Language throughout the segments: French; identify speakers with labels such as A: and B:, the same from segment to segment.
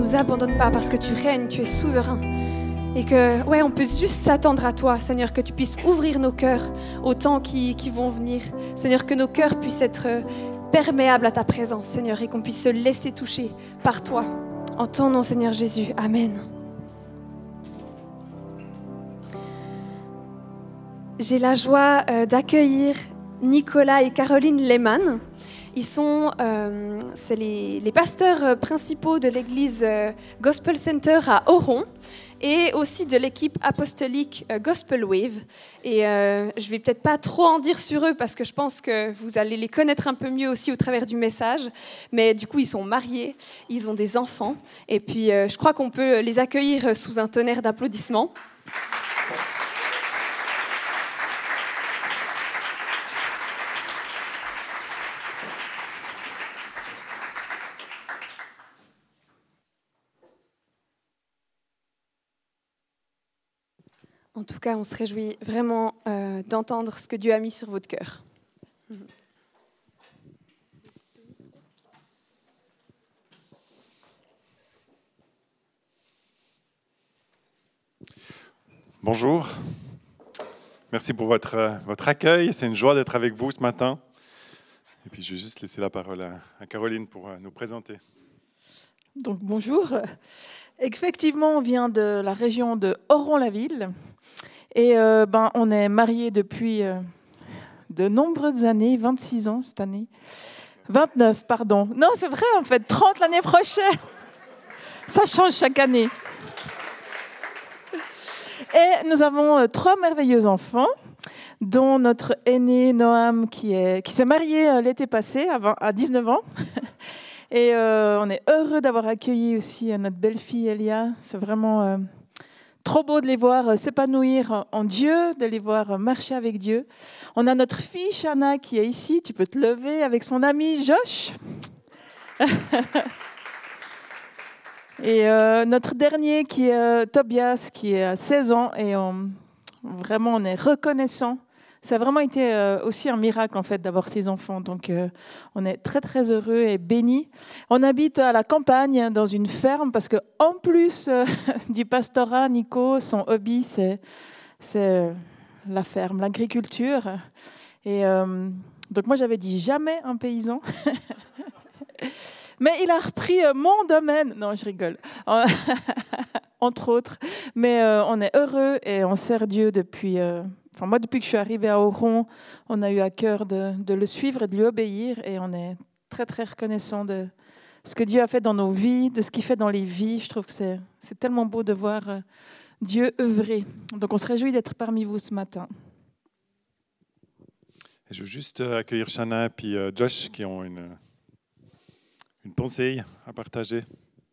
A: nous abandonne pas parce que tu règnes, tu es souverain. Et que, on puisse juste s'attendre à toi, Seigneur, que tu puisses ouvrir nos cœurs aux temps qui vont venir. Seigneur, que nos cœurs puissent être perméables à ta présence, Seigneur, et qu'on puisse se laisser toucher par toi. En ton nom, Seigneur Jésus. Amen. J'ai la joie d'accueillir Nicolas et Caroline Lehmann. Ils sont c'est les pasteurs principaux de l'église Gospel Center à Oron et aussi de l'équipe apostolique Gospel Wave. Et je vais peut-être pas trop en dire sur eux parce que je pense que vous allez les connaître un peu mieux aussi au travers du message. Mais du coup, ils sont mariés, ils ont des enfants. Et puis, je crois qu'on peut les accueillir sous un tonnerre d'applaudissements. En tout cas, on se réjouit vraiment d'entendre ce que Dieu a mis sur votre cœur.
B: Bonjour. Merci pour votre accueil. C'est une joie d'être avec vous ce matin. Et puis, je vais juste laisser la parole à Caroline pour nous présenter.
C: Donc, bonjour. Effectivement, on vient de la région de Oron-la-Ville. Et on est mariés depuis de nombreuses années, 26 ans cette année. 29, pardon. Non, c'est vrai, en fait, 30 l'année prochaine. Ça change chaque année. Et nous avons 3 merveilleux enfants, dont notre aîné Noam qui s'est marié l'été passé, à 19 ans. Et on est heureux d'avoir accueilli aussi notre belle-fille Elia. C'est vraiment trop beau de les voir s'épanouir en Dieu, de les voir marcher avec Dieu. On a notre fille Shana qui est ici. Tu peux te lever avec son ami Josh. Et notre dernier qui est Tobias, qui est à 16 ans. Et vraiment, on est reconnaissant. Ça a vraiment été aussi un miracle, en fait, d'avoir ces enfants. Donc, on est très, très heureux et bénis. On habite à la campagne, dans une ferme, parce qu'en plus du pastorat, Nico, son hobby, c'est la ferme, l'agriculture. Et donc, moi, j'avais dit jamais un paysan. Mais il a repris mon domaine. Non, je rigole. Entre autres. Mais on est heureux et on sert Dieu depuis... moi, depuis que je suis arrivée à Oron, on a eu à cœur de le suivre et de lui obéir. Et on est très, très reconnaissant de ce que Dieu a fait dans nos vies, de ce qu'il fait dans les vies. Je trouve que c'est tellement beau de voir Dieu œuvrer. Donc, on se réjouit d'être parmi vous ce matin.
B: Et je veux juste accueillir Shana et Josh qui ont une pensée à partager.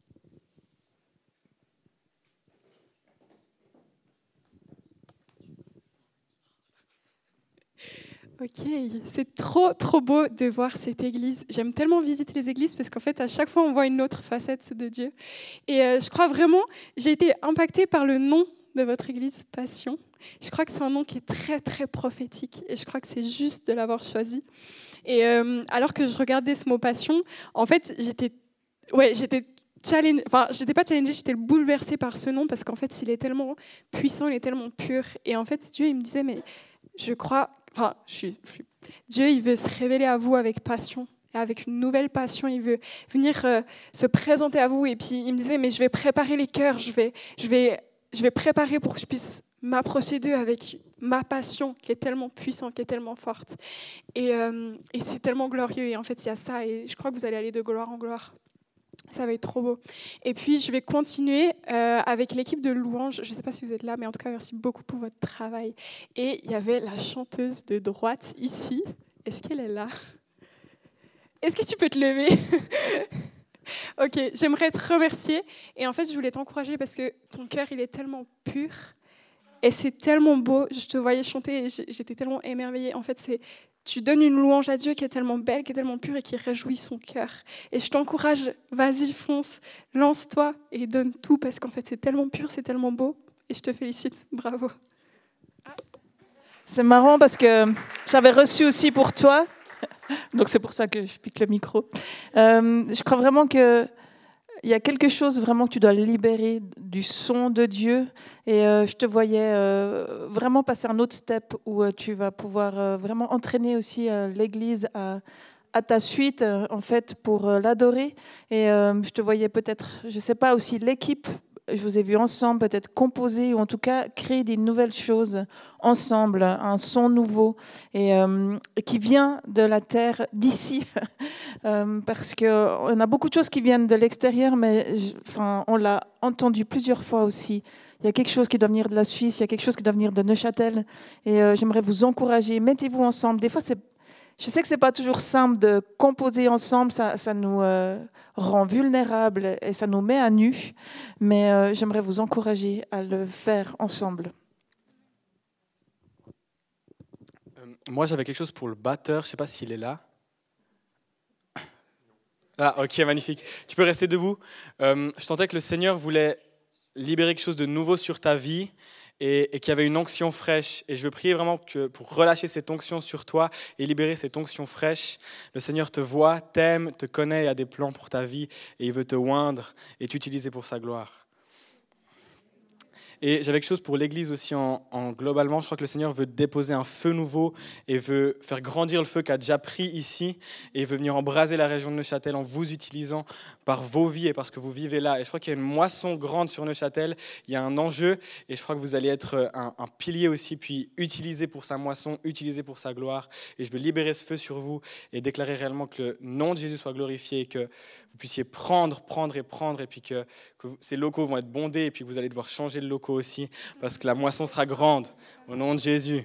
D: Ok, c'est trop beau de voir cette église. J'aime tellement visiter les églises parce qu'en fait, à chaque fois, on voit une autre facette de Dieu. Et je crois vraiment, j'ai été impactée par le nom de votre église, Passion. Je crois que c'est un nom qui est très, très prophétique et je crois que c'est juste de l'avoir choisi. Et alors que je regardais ce mot Passion, en fait, j'étais challengée, j'étais pas challengée, j'étais bouleversée par ce nom parce qu'en fait, il est tellement puissant, il est tellement pur. Et en fait, Dieu, il me disait, mais je crois... Dieu, il veut se révéler à vous avec passion, et avec une nouvelle passion. Il veut venir se présenter à vous. Et puis, il me disait, mais je vais préparer les cœurs. Je vais préparer pour que je puisse m'approcher d'eux avec ma passion qui est tellement puissante, qui est tellement forte. Et c'est tellement glorieux. Et en fait, il y a ça. Et je crois que vous allez aller de gloire en gloire. Ça va être trop beau. Et puis, je vais continuer avec l'équipe de louanges. Je ne sais pas si vous êtes là, mais en tout cas, merci beaucoup pour votre travail. Et il y avait la chanteuse de droite ici. Est-ce qu'elle est là? Est-ce que tu peux te lever? Ok, j'aimerais te remercier. Et en fait, je voulais t'encourager parce que ton cœur, il est tellement pur. Et c'est tellement beau. Je te voyais chanter et j'étais tellement émerveillée. En fait, tu donnes une louange à Dieu qui est tellement belle, qui est tellement pure et qui réjouit son cœur. Et je t'encourage, vas-y, fonce, lance-toi et donne tout parce qu'en fait, c'est tellement pur, c'est tellement beau. Et je te félicite, bravo.
C: C'est marrant parce que j'avais reçu aussi pour toi, donc c'est pour ça que je pique le micro. Je crois vraiment que il y a quelque chose vraiment que tu dois libérer du son de Dieu. Et je te voyais vraiment passer un autre step où tu vas pouvoir vraiment entraîner aussi l'Église à ta suite, en fait, pour l'adorer. Et je te voyais peut-être, je ne sais pas, aussi l'équipe. Je vous ai vu ensemble peut-être composer ou en tout cas créer des nouvelles choses ensemble, un son nouveau et qui vient de la terre d'ici. Parce qu'on a beaucoup de choses qui viennent de l'extérieur, mais on l'a entendu plusieurs fois aussi. Il y a quelque chose qui doit venir de la Suisse, il y a quelque chose qui doit venir de Neuchâtel. Et j'aimerais vous encourager, mettez-vous ensemble. Des fois, je sais que ce n'est pas toujours simple de composer ensemble, ça nous rend vulnérables et ça nous met à nu, mais j'aimerais vous encourager à le faire ensemble.
E: Moi, j'avais quelque chose pour le batteur, je ne sais pas s'il est là. Ah, ok, magnifique. Tu peux rester debout. Je sentais que le Seigneur voulait libérer quelque chose de nouveau sur ta vie et qu'il y avait une onction fraîche. Et je veux prier vraiment que pour relâcher cette onction sur toi et libérer cette onction fraîche. Le Seigneur te voit, t'aime, te connaît, il a des plans pour ta vie et il veut te oindre et t'utiliser pour sa gloire. Et j'avais quelque chose pour l'Église aussi en globalement. Je crois que le Seigneur veut déposer un feu nouveau et veut faire grandir le feu qu'a déjà pris ici et veut venir embraser la région de Neuchâtel en vous utilisant par vos vies et parce que vous vivez là. Et je crois qu'il y a une moisson grande sur Neuchâtel, il y a un enjeu et je crois que vous allez être un pilier aussi, puis utilisé pour sa moisson, utilisé pour sa gloire. Et je veux libérer ce feu sur vous et déclarer réellement que le nom de Jésus soit glorifié et que vous puissiez prendre et puis que ces locaux vont être bondés et puis que vous allez devoir changer de locaux aussi parce que la moisson sera grande au nom de Jésus.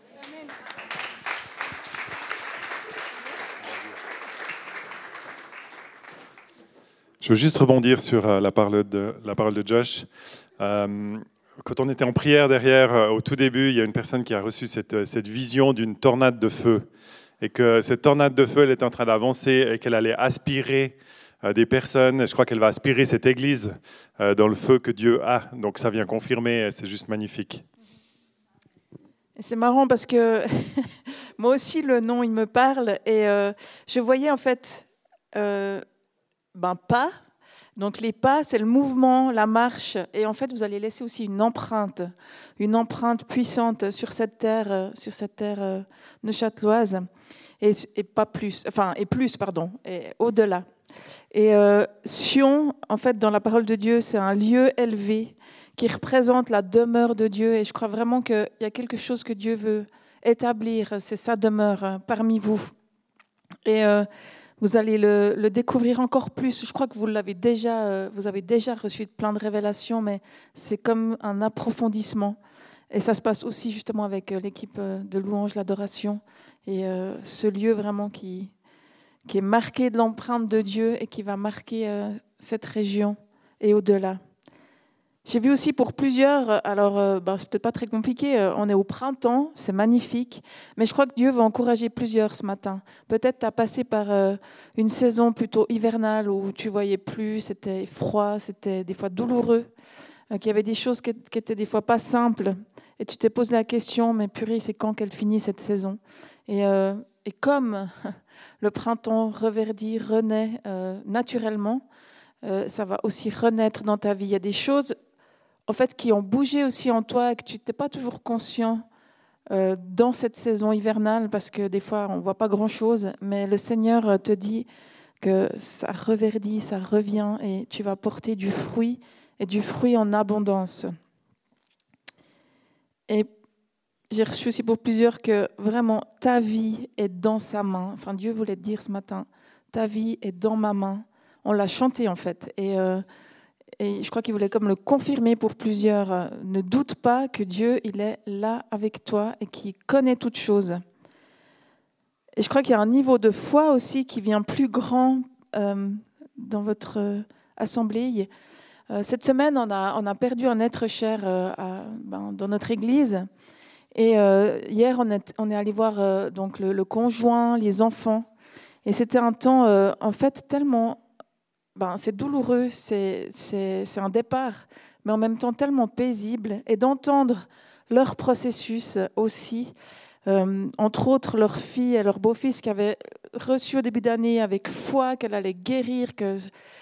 B: Je veux juste rebondir sur la parole de Josh. Quand on était en prière derrière, au tout début, il y a une personne qui a reçu cette vision d'une tornade de feu et que cette tornade de feu, elle est en train d'avancer et qu'elle allait aspirer des personnes. Je crois qu'elle va aspirer cette église dans le feu que Dieu a. Donc ça vient confirmer, c'est juste magnifique.
C: C'est marrant parce que moi aussi, le nom, il me parle. Et je voyais en fait pas. Donc les pas, c'est le mouvement, la marche. Et en fait, vous allez laisser aussi une empreinte puissante sur cette terre neuchâteloise. Et pas plus, et au-delà. Et Sion, en fait, dans la parole de Dieu, c'est un lieu élevé qui représente la demeure de Dieu. Et je crois vraiment qu'il y a quelque chose que Dieu veut établir, c'est sa demeure parmi vous. Et vous allez le découvrir encore plus. Je crois que vous avez déjà reçu plein de révélations, mais c'est comme un approfondissement. Et ça se passe aussi justement avec l'équipe de louange, l'adoration. Et ce lieu vraiment qui est marqué de l'empreinte de Dieu et qui va marquer cette région et au-delà. J'ai vu aussi pour plusieurs, alors c'est peut-être pas très compliqué, on est au printemps, c'est magnifique, mais je crois que Dieu va encourager plusieurs ce matin. Peut-être tu as passé par une saison plutôt hivernale où tu voyais plus, c'était froid, c'était des fois douloureux, qu'il y avait des choses qui étaient des fois pas simples, et tu t'es posé la question, mais purée, c'est quand qu'elle finit cette saison ? Et comme le printemps reverdit, renaît naturellement, ça va aussi renaître dans ta vie. Il y a des choses en fait, qui ont bougé aussi en toi et que tu n'étais pas toujours conscient dans cette saison hivernale, parce que des fois, on ne voit pas grand-chose, mais le Seigneur te dit que ça reverdit, ça revient, et tu vas porter du fruit, et du fruit en abondance. Et j'ai reçu aussi pour plusieurs que vraiment, ta vie est dans sa main. Enfin, Dieu voulait te dire ce matin, ta vie est dans ma main. On l'a chanté, en fait, et je crois qu'il voulait comme le confirmer pour plusieurs. Ne doute pas que Dieu, il est là avec toi et qu'il connaît toutes choses. Et je crois qu'il y a un niveau de foi aussi qui vient plus grand dans votre assemblée. Cette semaine, on a perdu un être cher dans notre église. Et hier, on est allé voir donc le conjoint, les enfants. Et c'était un temps, en fait, tellement... c'est douloureux, c'est un départ, mais en même temps tellement paisible. Et d'entendre leur processus aussi, entre autres leur fille et leur beau-fils qui avaient reçu au début d'année avec foi qu'elle allait guérir, que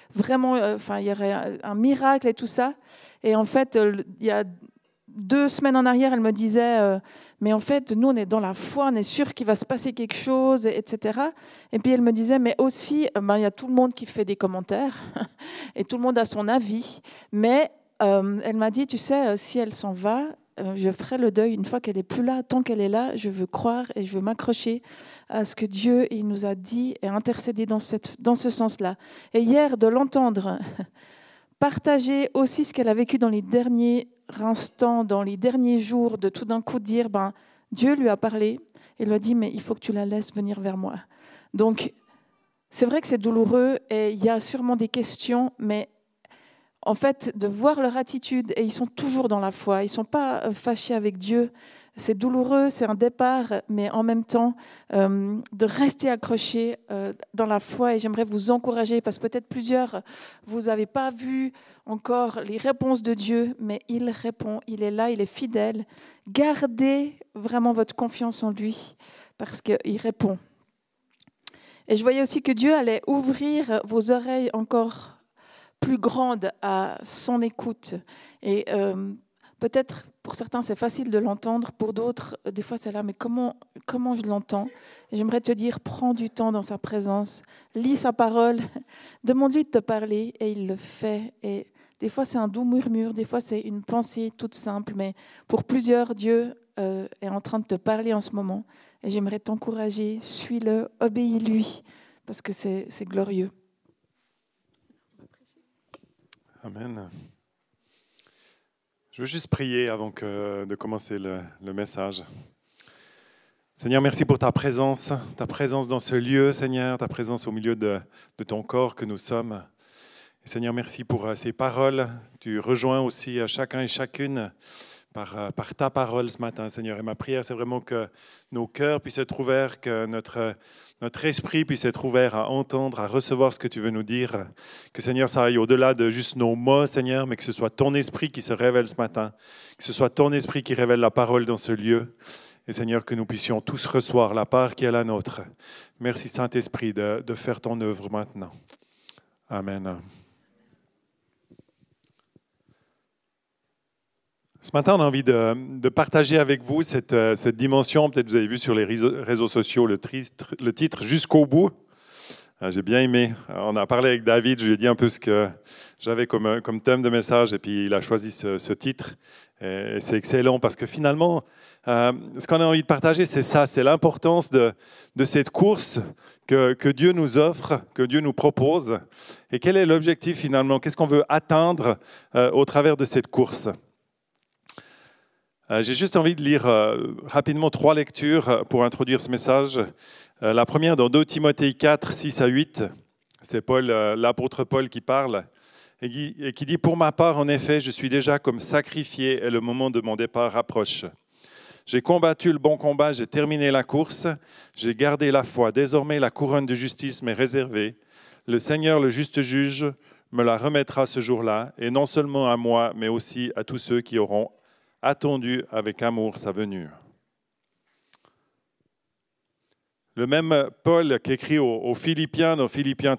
C: vraiment, il y aurait un miracle et tout ça. Et en fait, il y a 2 semaines en arrière, elle me disait, mais en fait, nous, on est dans la foi, on est sûr qu'il va se passer quelque chose, etc. Et puis elle me disait, mais aussi, il y a tout le monde qui fait des commentaires et tout le monde a son avis. Mais elle m'a dit, tu sais, si elle s'en va, je ferai le deuil une fois qu'elle n'est plus là. Tant qu'elle est là, je veux croire et je veux m'accrocher à ce que Dieu il nous a dit et intercédé dans ce sens-là. Et hier, de l'entendre partager aussi ce qu'elle a vécu dans les derniers instants, dans les derniers jours, de tout d'un coup dire, Dieu lui a parlé et lui a dit, mais il faut que tu la laisses venir vers moi. Donc, c'est vrai que c'est douloureux et il y a sûrement des questions, mais en fait, de voir leur attitude, et ils sont toujours dans la foi, ils ne sont pas fâchés avec Dieu. C'est douloureux, c'est un départ, mais en même temps, de rester accrochés dans la foi. Et j'aimerais vous encourager, parce que peut-être plusieurs, vous n'avez pas vu encore les réponses de Dieu, mais il répond, il est là, il est fidèle. Gardez vraiment votre confiance en lui, parce qu'il répond. Et je voyais aussi que Dieu allait ouvrir vos oreilles encore plus grande à son écoute. Et peut-être pour certains c'est facile de l'entendre, pour d'autres des fois c'est là, mais comment je l'entends? Et j'aimerais te dire, prends du temps dans sa présence, lis sa parole, demande-lui de te parler et il le fait. Et des fois c'est un doux murmure, des fois c'est une pensée toute simple, mais pour plusieurs Dieu est en train de te parler en ce moment. Et j'aimerais t'encourager, suis-le, obéis-lui, parce que c'est glorieux.
B: Amen. Je veux juste prier avant de commencer le message. Seigneur, merci pour ta présence dans ce lieu, Seigneur, ta présence au milieu de ton corps que nous sommes. Et Seigneur, merci pour ces paroles. Tu rejoins aussi chacun et chacune par ta parole ce matin, Seigneur. Et ma prière, c'est vraiment que nos cœurs puissent être ouverts, que notre esprit puisse être ouvert à entendre, à recevoir ce que tu veux nous dire. Que, Seigneur, ça aille au-delà de juste nos mots, Seigneur, mais que ce soit ton esprit qui se révèle ce matin, que ce soit ton esprit qui révèle la parole dans ce lieu. Et, Seigneur, que nous puissions tous recevoir la part qui est la nôtre. Merci, Saint-Esprit, de faire ton œuvre maintenant. Amen. Ce matin, on a envie de partager avec vous cette dimension. Peut-être vous avez vu sur les réseaux sociaux le titre « Jusqu'au bout ». J'ai bien aimé. On a parlé avec David, je lui ai dit un peu ce que j'avais comme thème de message et puis il a choisi ce titre. Et c'est excellent parce que finalement, ce qu'on a envie de partager, c'est ça, c'est l'importance de cette course que Dieu nous offre, que Dieu nous propose. Et quel est l'objectif finalement? Qu'est-ce qu'on veut atteindre au travers de cette course? J'ai juste envie de lire rapidement 3 lectures pour introduire ce message. La première dans 2 Timothée 4, 6 à 8. C'est l'apôtre Paul qui parle et qui dit « Pour ma part, en effet, je suis déjà comme sacrifié et le moment de mon départ approche. J'ai combattu le bon combat, j'ai terminé la course, j'ai gardé la foi. Désormais, la couronne de justice m'est réservée. Le Seigneur, le juste juge, me la remettra ce jour-là, et non seulement à moi, mais aussi à tous ceux qui auront attendu avec amour sa venue. » Le même Paul qui écrit aux Philippiens, dans Philippiens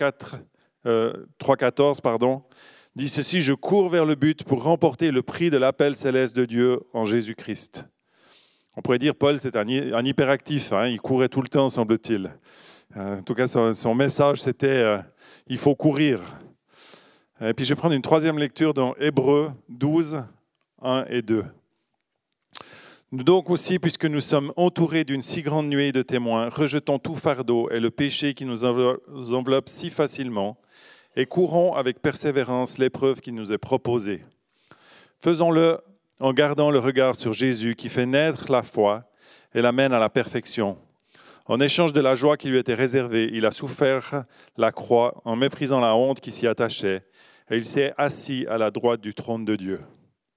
B: 3,14, dit ceci: « Je cours vers le but pour remporter le prix de l'appel céleste de Dieu en Jésus-Christ. » On pourrait dire Paul, c'est un hyperactif, il courait tout le temps, semble-t-il. En tout cas, son message, c'était il faut courir. Et puis je vais prendre une 3e lecture dans Hébreux 12, 1 et 2. Nous donc aussi, puisque nous sommes entourés d'une si grande nuée de témoins, rejetons tout fardeau et le péché qui nous enveloppe si facilement et courons avec persévérance l'épreuve qui nous est proposée. Faisons-le en gardant le regard sur Jésus qui fait naître la foi et l'amène à la perfection. En échange de la joie qui lui était réservée, il a souffert la croix en méprisant la honte qui s'y attachait et il s'est assis à la droite du trône de Dieu.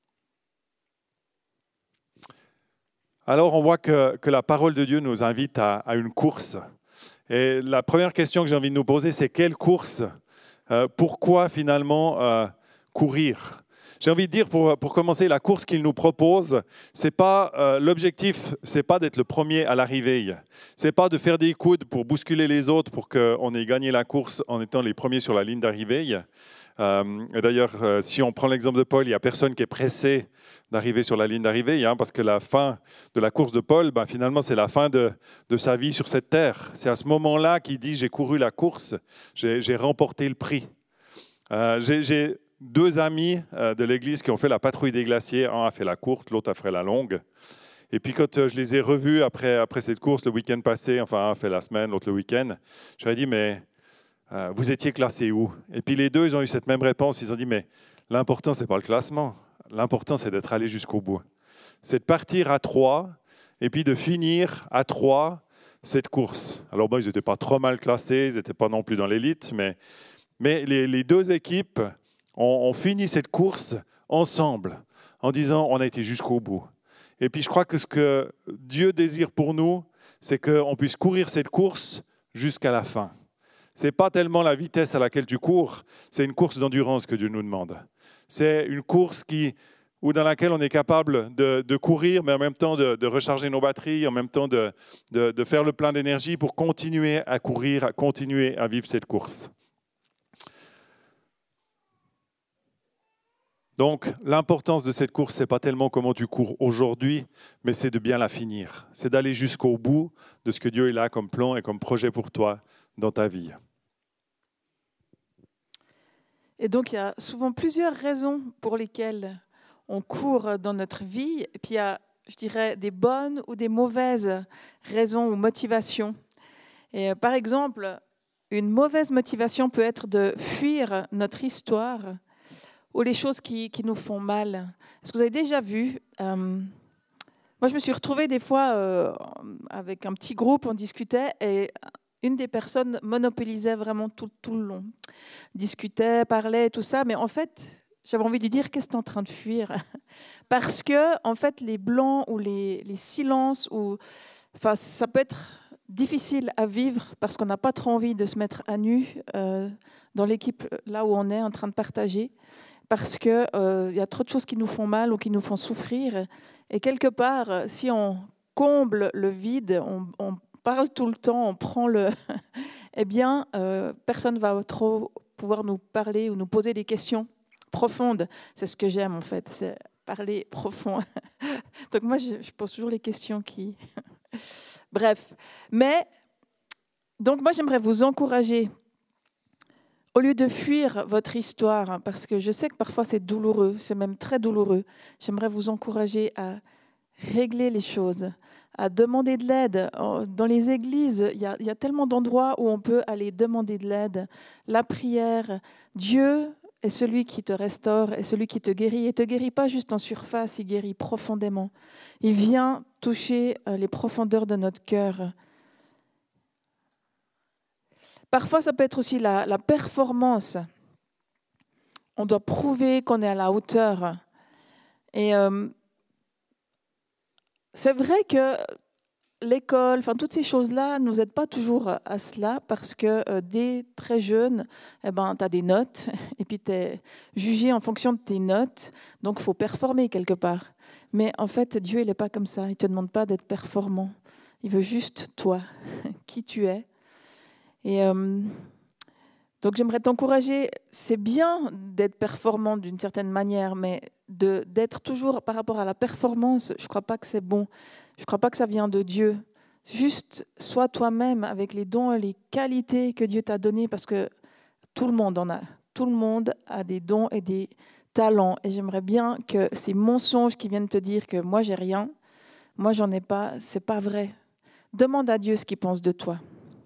B: Alors, on voit que la parole de Dieu nous invite à une course. Et la première question que j'ai envie de nous poser, c'est quelle course? Pourquoi finalement courir? J'ai envie de dire, pour commencer, la course qu'il nous propose, l'objectif, c'est pas d'être le premier à l'arrivée. C'est pas de faire des coudes pour bousculer les autres pour qu'on ait gagné la course en étant les premiers sur la ligne d'arrivée. Et d'ailleurs, si on prend l'exemple de Paul, il n'y a personne qui est pressé d'arriver sur la ligne d'arrivée, parce que la fin de la course de Paul, finalement, c'est la fin de sa vie sur cette terre. C'est à ce moment-là qu'il dit « j'ai couru la course, j'ai remporté le prix ». J'ai 2 amis de l'église qui ont fait la patrouille des glaciers. Un a fait la courte, l'autre a fait la longue. Et puis quand je les ai revus après cette course le week-end passé, enfin un a fait la semaine, l'autre le week-end, je leur ai dit « mais vous étiez classés où ?» Et puis les deux, ils ont eu cette même réponse. Ils ont dit « mais l'important, ce n'est pas le classement. L'important, c'est d'être allé jusqu'au bout. C'est de partir à 3 et puis de finir à 3 cette course. » Alors bon, ils n'étaient pas trop mal classés, ils n'étaient pas non plus dans l'élite, mais les 2 équipes ont fini cette course ensemble, en disant on a été jusqu'au bout. Et puis je crois que ce que Dieu désire pour nous, c'est qu'on puisse courir cette course jusqu'à la fin. Ce n'est pas tellement la vitesse à laquelle tu cours, c'est une course d'endurance que Dieu nous demande. C'est une course dans laquelle on est capable de courir, mais en même temps de recharger nos batteries, en même temps de faire le plein d'énergie pour continuer à courir, à continuer à vivre cette course. Donc, l'importance de cette course, ce n'est pas tellement comment tu cours aujourd'hui, mais c'est de bien la finir. C'est d'aller jusqu'au bout de ce que Dieu a comme plan et comme projet pour toi dans ta vie.
C: Et donc, il y a souvent plusieurs raisons pour lesquelles on court dans notre vie. Et puis, il y a, je dirais, des bonnes ou des mauvaises raisons ou motivations. Et par exemple, une mauvaise motivation peut être de fuir notre histoire ou les choses qui nous font mal. Est-ce que vous avez déjà vu moi, je me suis retrouvée des fois avec un petit groupe, on discutait, et une des personnes monopolisait vraiment tout le long. Discutait, parlait, tout ça, mais en fait, j'avais envie de lui dire « qu'est-ce que tu es en train de fuir ?» Parce que, en fait, les blancs ou les silences, ça peut être difficile à vivre parce qu'on n'a pas trop envie de se mettre à nu dans l'équipe là où on est en train de partager, parce qu'il y a trop de choses qui nous font mal ou qui nous font souffrir. Et quelque part, si on comble le vide, on parle tout le temps, on prend le... eh bien, personne ne va trop pouvoir nous parler ou nous poser des questions profondes. C'est ce que j'aime, en fait, c'est parler profond. Donc moi, je pose toujours les questions qui... Bref. Mais, donc moi, j'aimerais vous encourager, au lieu de fuir votre histoire, parce que je sais que parfois c'est douloureux, c'est même très douloureux, j'aimerais vous encourager à régler les choses, à demander de l'aide. Dans les églises, il y a tellement d'endroits où on peut aller demander de l'aide. La prière, Dieu est celui qui te restaure, est celui qui te guérit. Il ne te guérit pas juste en surface, il guérit profondément. Il vient toucher les profondeurs de notre cœur. Parfois, ça peut être aussi la performance. On doit prouver qu'on est à la hauteur. Et c'est vrai que l'école, toutes ces choses-là ne nous aident pas toujours à cela, parce que dès très jeune, tu as des notes et puis tu es jugé en fonction de tes notes. Donc, il faut performer quelque part. Mais en fait, Dieu, il n'est pas comme ça. Il ne te demande pas d'être performant. Il veut juste toi, qui tu es. Et donc, j'aimerais t'encourager. C'est bien d'être performant d'une certaine manière, mais d'être toujours par rapport à la performance, je ne crois pas que c'est bon. Je ne crois pas que ça vient de Dieu. Juste, sois toi-même avec les dons et les qualités que Dieu t'a donnés, parce que tout le monde en a. Tout le monde a des dons et des talents. Et j'aimerais bien que ces mensonges qui viennent te dire que moi, j'ai rien, moi, j'en ai pas, c'est pas vrai. Demande à Dieu ce qu'il pense de toi.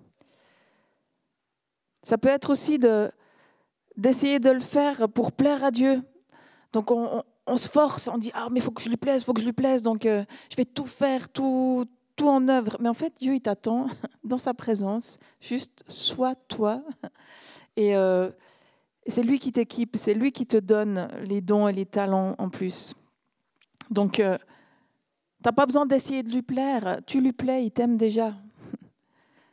C: Ça peut être aussi d'essayer de le faire pour plaire à Dieu. Donc, on se force, on dit « Ah, mais il faut que je lui plaise, donc je vais tout faire, tout en œuvre. » Mais en fait, Dieu, il t'attend dans sa présence. Juste, sois toi. Et c'est lui qui t'équipe, c'est lui qui te donne les dons et les talents en plus. Donc, tu n'as pas besoin d'essayer de lui plaire. Tu lui plais, il t'aime déjà.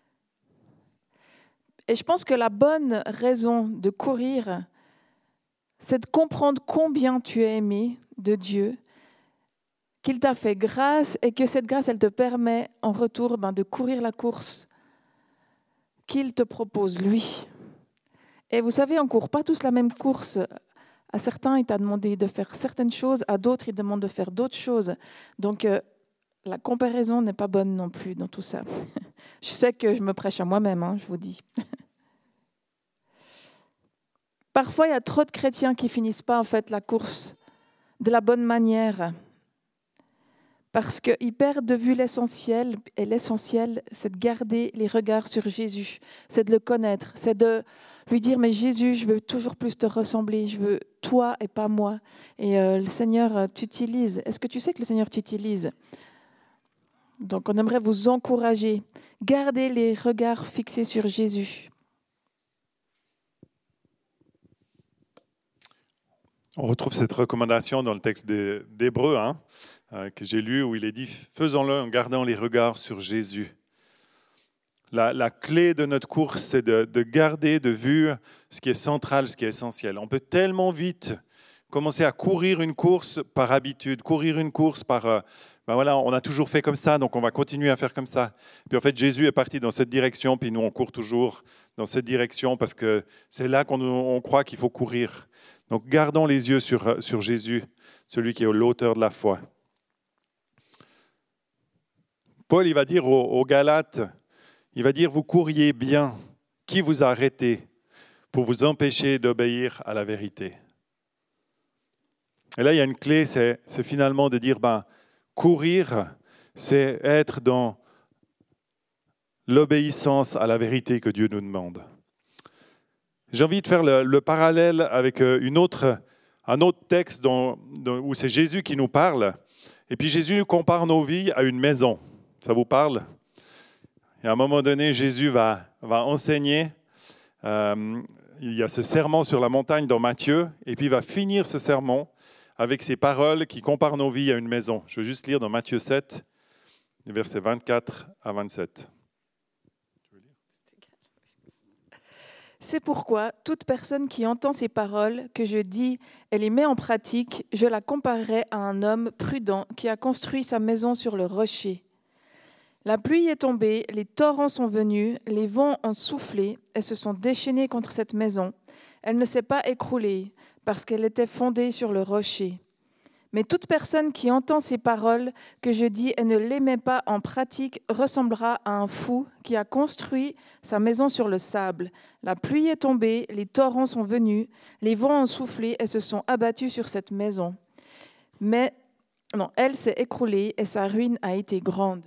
C: Et je pense que la bonne raison de courir, c'est de comprendre combien tu es aimé de Dieu, qu'il t'a fait grâce et que cette grâce, elle te permet en retour de courir la course qu'il te propose, lui. Et vous savez, on ne court pas tous la même course. À certains, il t'a demandé de faire certaines choses, à d'autres, il demande de faire d'autres choses. Donc, la comparaison n'est pas bonne non plus dans tout ça. Je sais que je me prêche à moi-même, je vous dis. Parfois, il y a trop de chrétiens qui ne finissent pas en fait la course de la bonne manière parce qu'ils perdent de vue l'essentiel. Et l'essentiel, c'est de garder les regards sur Jésus, c'est de le connaître, c'est de lui dire « Mais Jésus, je veux toujours plus te ressembler, je veux toi et pas moi. » Et le Seigneur t'utilise. Est-ce que tu sais que le Seigneur t'utilise ? Donc, on aimerait vous encourager. Gardez les regards fixés sur Jésus.
B: On retrouve cette recommandation dans le texte d'Hébreux que j'ai lu, où il est dit « Faisons-le en gardant les regards sur Jésus ». La clé de notre course, c'est de garder de vue ce qui est central, ce qui est essentiel. On peut tellement vite commencer à courir une course par habitude, courir une course par... on a toujours fait comme ça, donc on va continuer à faire comme ça. Puis en fait, Jésus est parti dans cette direction, puis nous, on court toujours dans cette direction parce que c'est là qu'on croit qu'il faut courir. Donc, gardons les yeux sur Jésus, celui qui est l'auteur de la foi. Paul, il va dire aux Galates, il va dire, vous couriez bien. Qui vous a arrêté pour vous empêcher d'obéir à la vérité? Et là, il y a une clé, c'est finalement de dire, courir, c'est être dans l'obéissance à la vérité que Dieu nous demande. J'ai envie de faire le parallèle avec un autre texte où c'est Jésus qui nous parle. Et puis Jésus compare nos vies à une maison. Ça vous parle? Et à un moment donné, Jésus va enseigner. Il y a ce sermon sur la montagne dans Matthieu. Et puis il va finir ce sermon avec ces paroles qui comparent nos vies à une maison. Je vais juste lire dans Matthieu 7, versets 24 à 27.
C: C'est pourquoi toute personne qui entend ces paroles que je dis et les met en pratique, je la comparerai à un homme prudent qui a construit sa maison sur le rocher. La pluie est tombée, les torrents sont venus, les vents ont soufflé et se sont déchaînés contre cette maison. Elle ne s'est pas écroulée parce qu'elle était fondée sur le rocher. Mais toute personne qui entend ces paroles que je dis et ne les met pas en pratique ressemblera à un fou qui a construit sa maison sur le sable. La pluie est tombée, les torrents sont venus, les vents ont soufflé et se sont abattus sur cette maison. Mais elle s'est écroulée et sa ruine a été grande.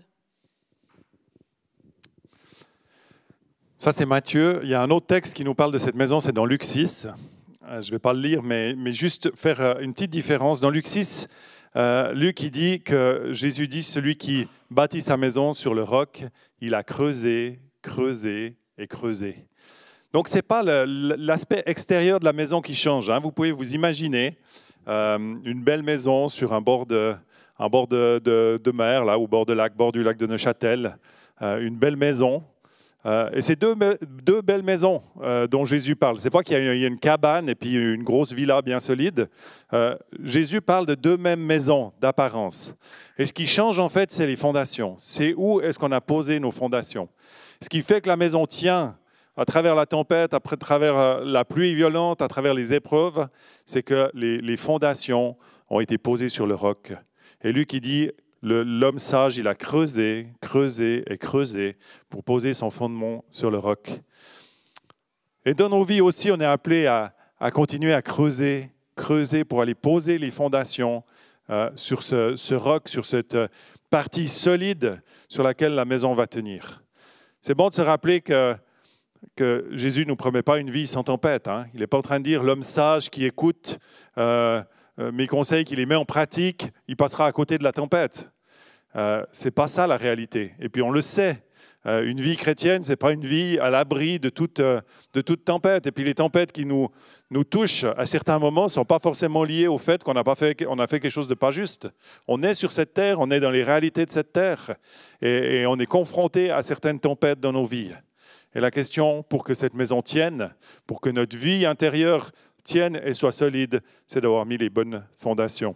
B: Ça, c'est Matthieu. Il y a un autre texte qui nous parle de cette maison, c'est dans Luc 6. Je ne vais pas le lire, mais juste faire une petite différence. Dans Luc 6, Luc il dit que Jésus dit « Celui qui bâtit sa maison sur le roc, il a creusé, creusé et creusé. » Donc, ce n'est pas l'aspect extérieur de la maison qui change. Vous pouvez vous imaginer une belle maison sur un bord de mer, là, au bord du lac de Neuchâtel, une belle maison. Et c'est deux belles maisons dont Jésus parle. Ce n'est pas qu'il y a une cabane et puis une grosse villa bien solide. Jésus parle de deux mêmes maisons d'apparence. Et ce qui change en fait, c'est les fondations. C'est où est-ce qu'on a posé nos fondations. Ce qui fait que la maison tient à travers la tempête, à travers la pluie violente, à travers les épreuves, c'est que les fondations ont été posées sur le roc. Et Luc, il dit... L'homme sage, il a creusé, creusé et creusé pour poser son fondement sur le roc. Et dans nos vies aussi, on est appelé à continuer à creuser pour aller poser les fondations sur ce roc, sur cette partie solide sur laquelle la maison va tenir. C'est bon de se rappeler que Jésus ne nous promet pas une vie sans tempête. Il n'est pas en train de dire l'homme sage qui écoute mes conseils, qui les met en pratique, il passera à côté de la tempête. Ce n'est pas ça la réalité. Et puis on le sait, une vie chrétienne, ce n'est pas une vie à l'abri de toute tempête. Et puis les tempêtes qui nous touchent à certains moments ne sont pas forcément liées au fait qu'on a fait quelque chose de pas juste. On est sur cette terre, on est dans les réalités de cette terre et on est confronté à certaines tempêtes dans nos vies. Et la question, pour que cette maison tienne, pour que notre vie intérieure tienne et soit solide, c'est d'avoir mis les bonnes fondations.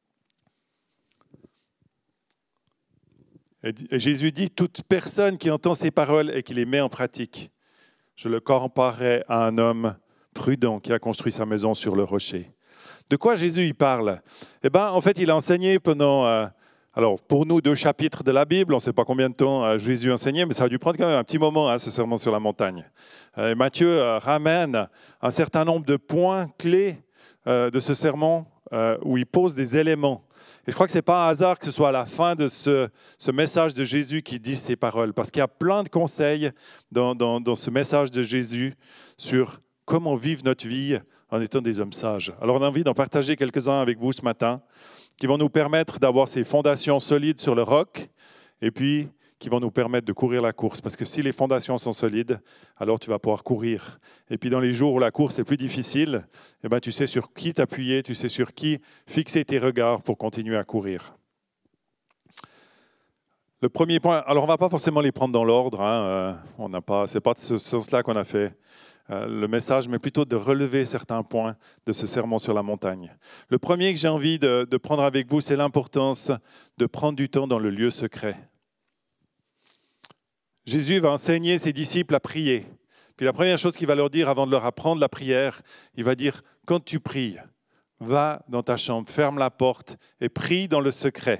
B: Et Jésus dit, toute personne qui entend ces paroles et qui les met en pratique, je le comparerai à un homme prudent qui a construit sa maison sur le rocher. De quoi Jésus il parle? En fait, il a enseigné pendant, alors pour nous, 2 chapitres de la Bible. On ne sait pas combien de temps Jésus enseignait, mais ça a dû prendre quand même un petit moment, ce sermon sur la montagne. Et Matthieu ramène un certain nombre de points clés de ce sermon où il pose des éléments. Et je crois que ce n'est pas un hasard que ce soit à la fin de ce message de Jésus qui dit ces paroles, parce qu'il y a plein de conseils dans ce message de Jésus sur comment vivre notre vie en étant des hommes sages. Alors on a envie d'en partager quelques-uns avec vous ce matin, qui vont nous permettre d'avoir ces fondations solides sur le roc, et puis qui vont nous permettre de courir la course. Parce que si les fondations sont solides, alors tu vas pouvoir courir. Et puis dans les jours où la course est plus difficile, tu sais sur qui t'appuyer, tu sais sur qui fixer tes regards pour continuer à courir. Le premier point, alors on ne va pas forcément les prendre dans l'ordre, c'est pas de ce sens-là qu'on a fait le message, mais plutôt de relever certains points de ce sermon sur la montagne. Le premier que j'ai envie de prendre avec vous, c'est l'importance de prendre du temps dans le lieu secret. Jésus va enseigner ses disciples à prier. Puis la première chose qu'il va leur dire avant de leur apprendre la prière, il va dire, quand tu pries, va dans ta chambre, ferme la porte et prie dans le secret.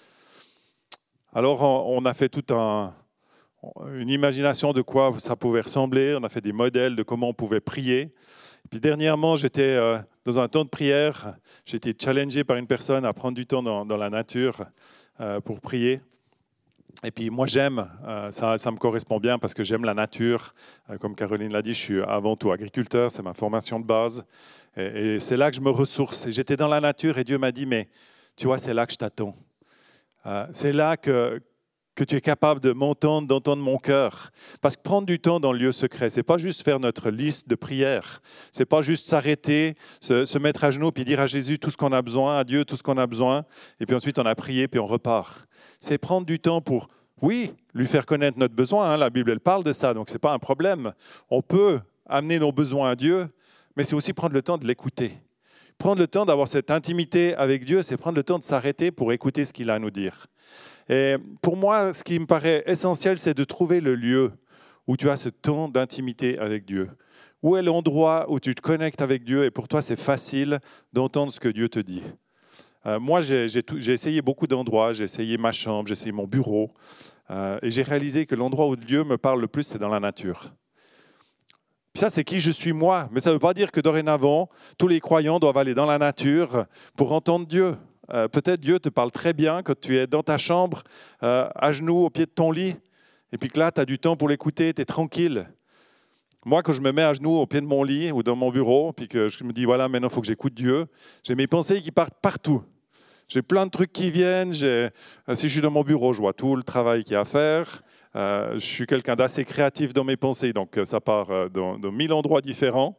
B: Alors on a fait toute une imagination de quoi ça pouvait ressembler, on a fait des modèles de comment on pouvait prier. Puis dernièrement, j'étais dans un temps de prière, j'ai été challengé par une personne à prendre du temps dans la nature pour prier. Et puis moi j'aime, ça me correspond bien parce que j'aime la nature. Comme Caroline l'a dit, je suis avant tout agriculteur, c'est ma formation de base. Et c'est là que je me ressource. Et j'étais dans la nature et Dieu m'a dit, mais tu vois, c'est là que je t'attends. C'est là que tu es capable de m'entendre, d'entendre mon cœur. Parce que prendre du temps dans le lieu secret, ce n'est pas juste faire notre liste de prières. Ce n'est pas juste s'arrêter, se mettre à genoux, puis dire à Jésus tout ce qu'on a besoin, à Dieu tout ce qu'on a besoin, et puis ensuite on a prié, puis on repart. C'est prendre du temps pour, oui, lui faire connaître notre besoin. La Bible, elle parle de ça, donc ce n'est pas un problème. On peut amener nos besoins à Dieu, mais c'est aussi prendre le temps de l'écouter. Prendre le temps d'avoir cette intimité avec Dieu, c'est prendre le temps de s'arrêter pour écouter ce qu'il a à nous dire. Et pour moi, ce qui me paraît essentiel, c'est de trouver le lieu où tu as ce temps d'intimité avec Dieu. Où est l'endroit où tu te connectes avec Dieu et pour toi, c'est facile d'entendre ce que Dieu te dit. Moi, j'ai essayé beaucoup d'endroits. J'ai essayé ma chambre, j'ai essayé mon bureau. Et j'ai réalisé que l'endroit où Dieu me parle le plus, c'est dans la nature. Puis ça, c'est qui je suis moi. Mais ça ne veut pas dire que dorénavant, tous les croyants doivent aller dans la nature pour entendre Dieu. Peut-être Dieu te parle très bien quand tu es dans ta chambre, à genoux, au pied de ton lit. Et puis que là, tu as du temps pour l'écouter, tu es tranquille. Moi, quand je me mets à genoux au pied de mon lit ou dans mon bureau, puis que je me dis, voilà, maintenant, il faut que j'écoute Dieu, j'ai mes pensées qui partent partout. J'ai plein de trucs qui viennent. Si je suis dans mon bureau, je vois tout le travail qu'il y a à faire. Je suis quelqu'un d'assez créatif dans mes pensées, donc ça part dans 1000 endroits différents.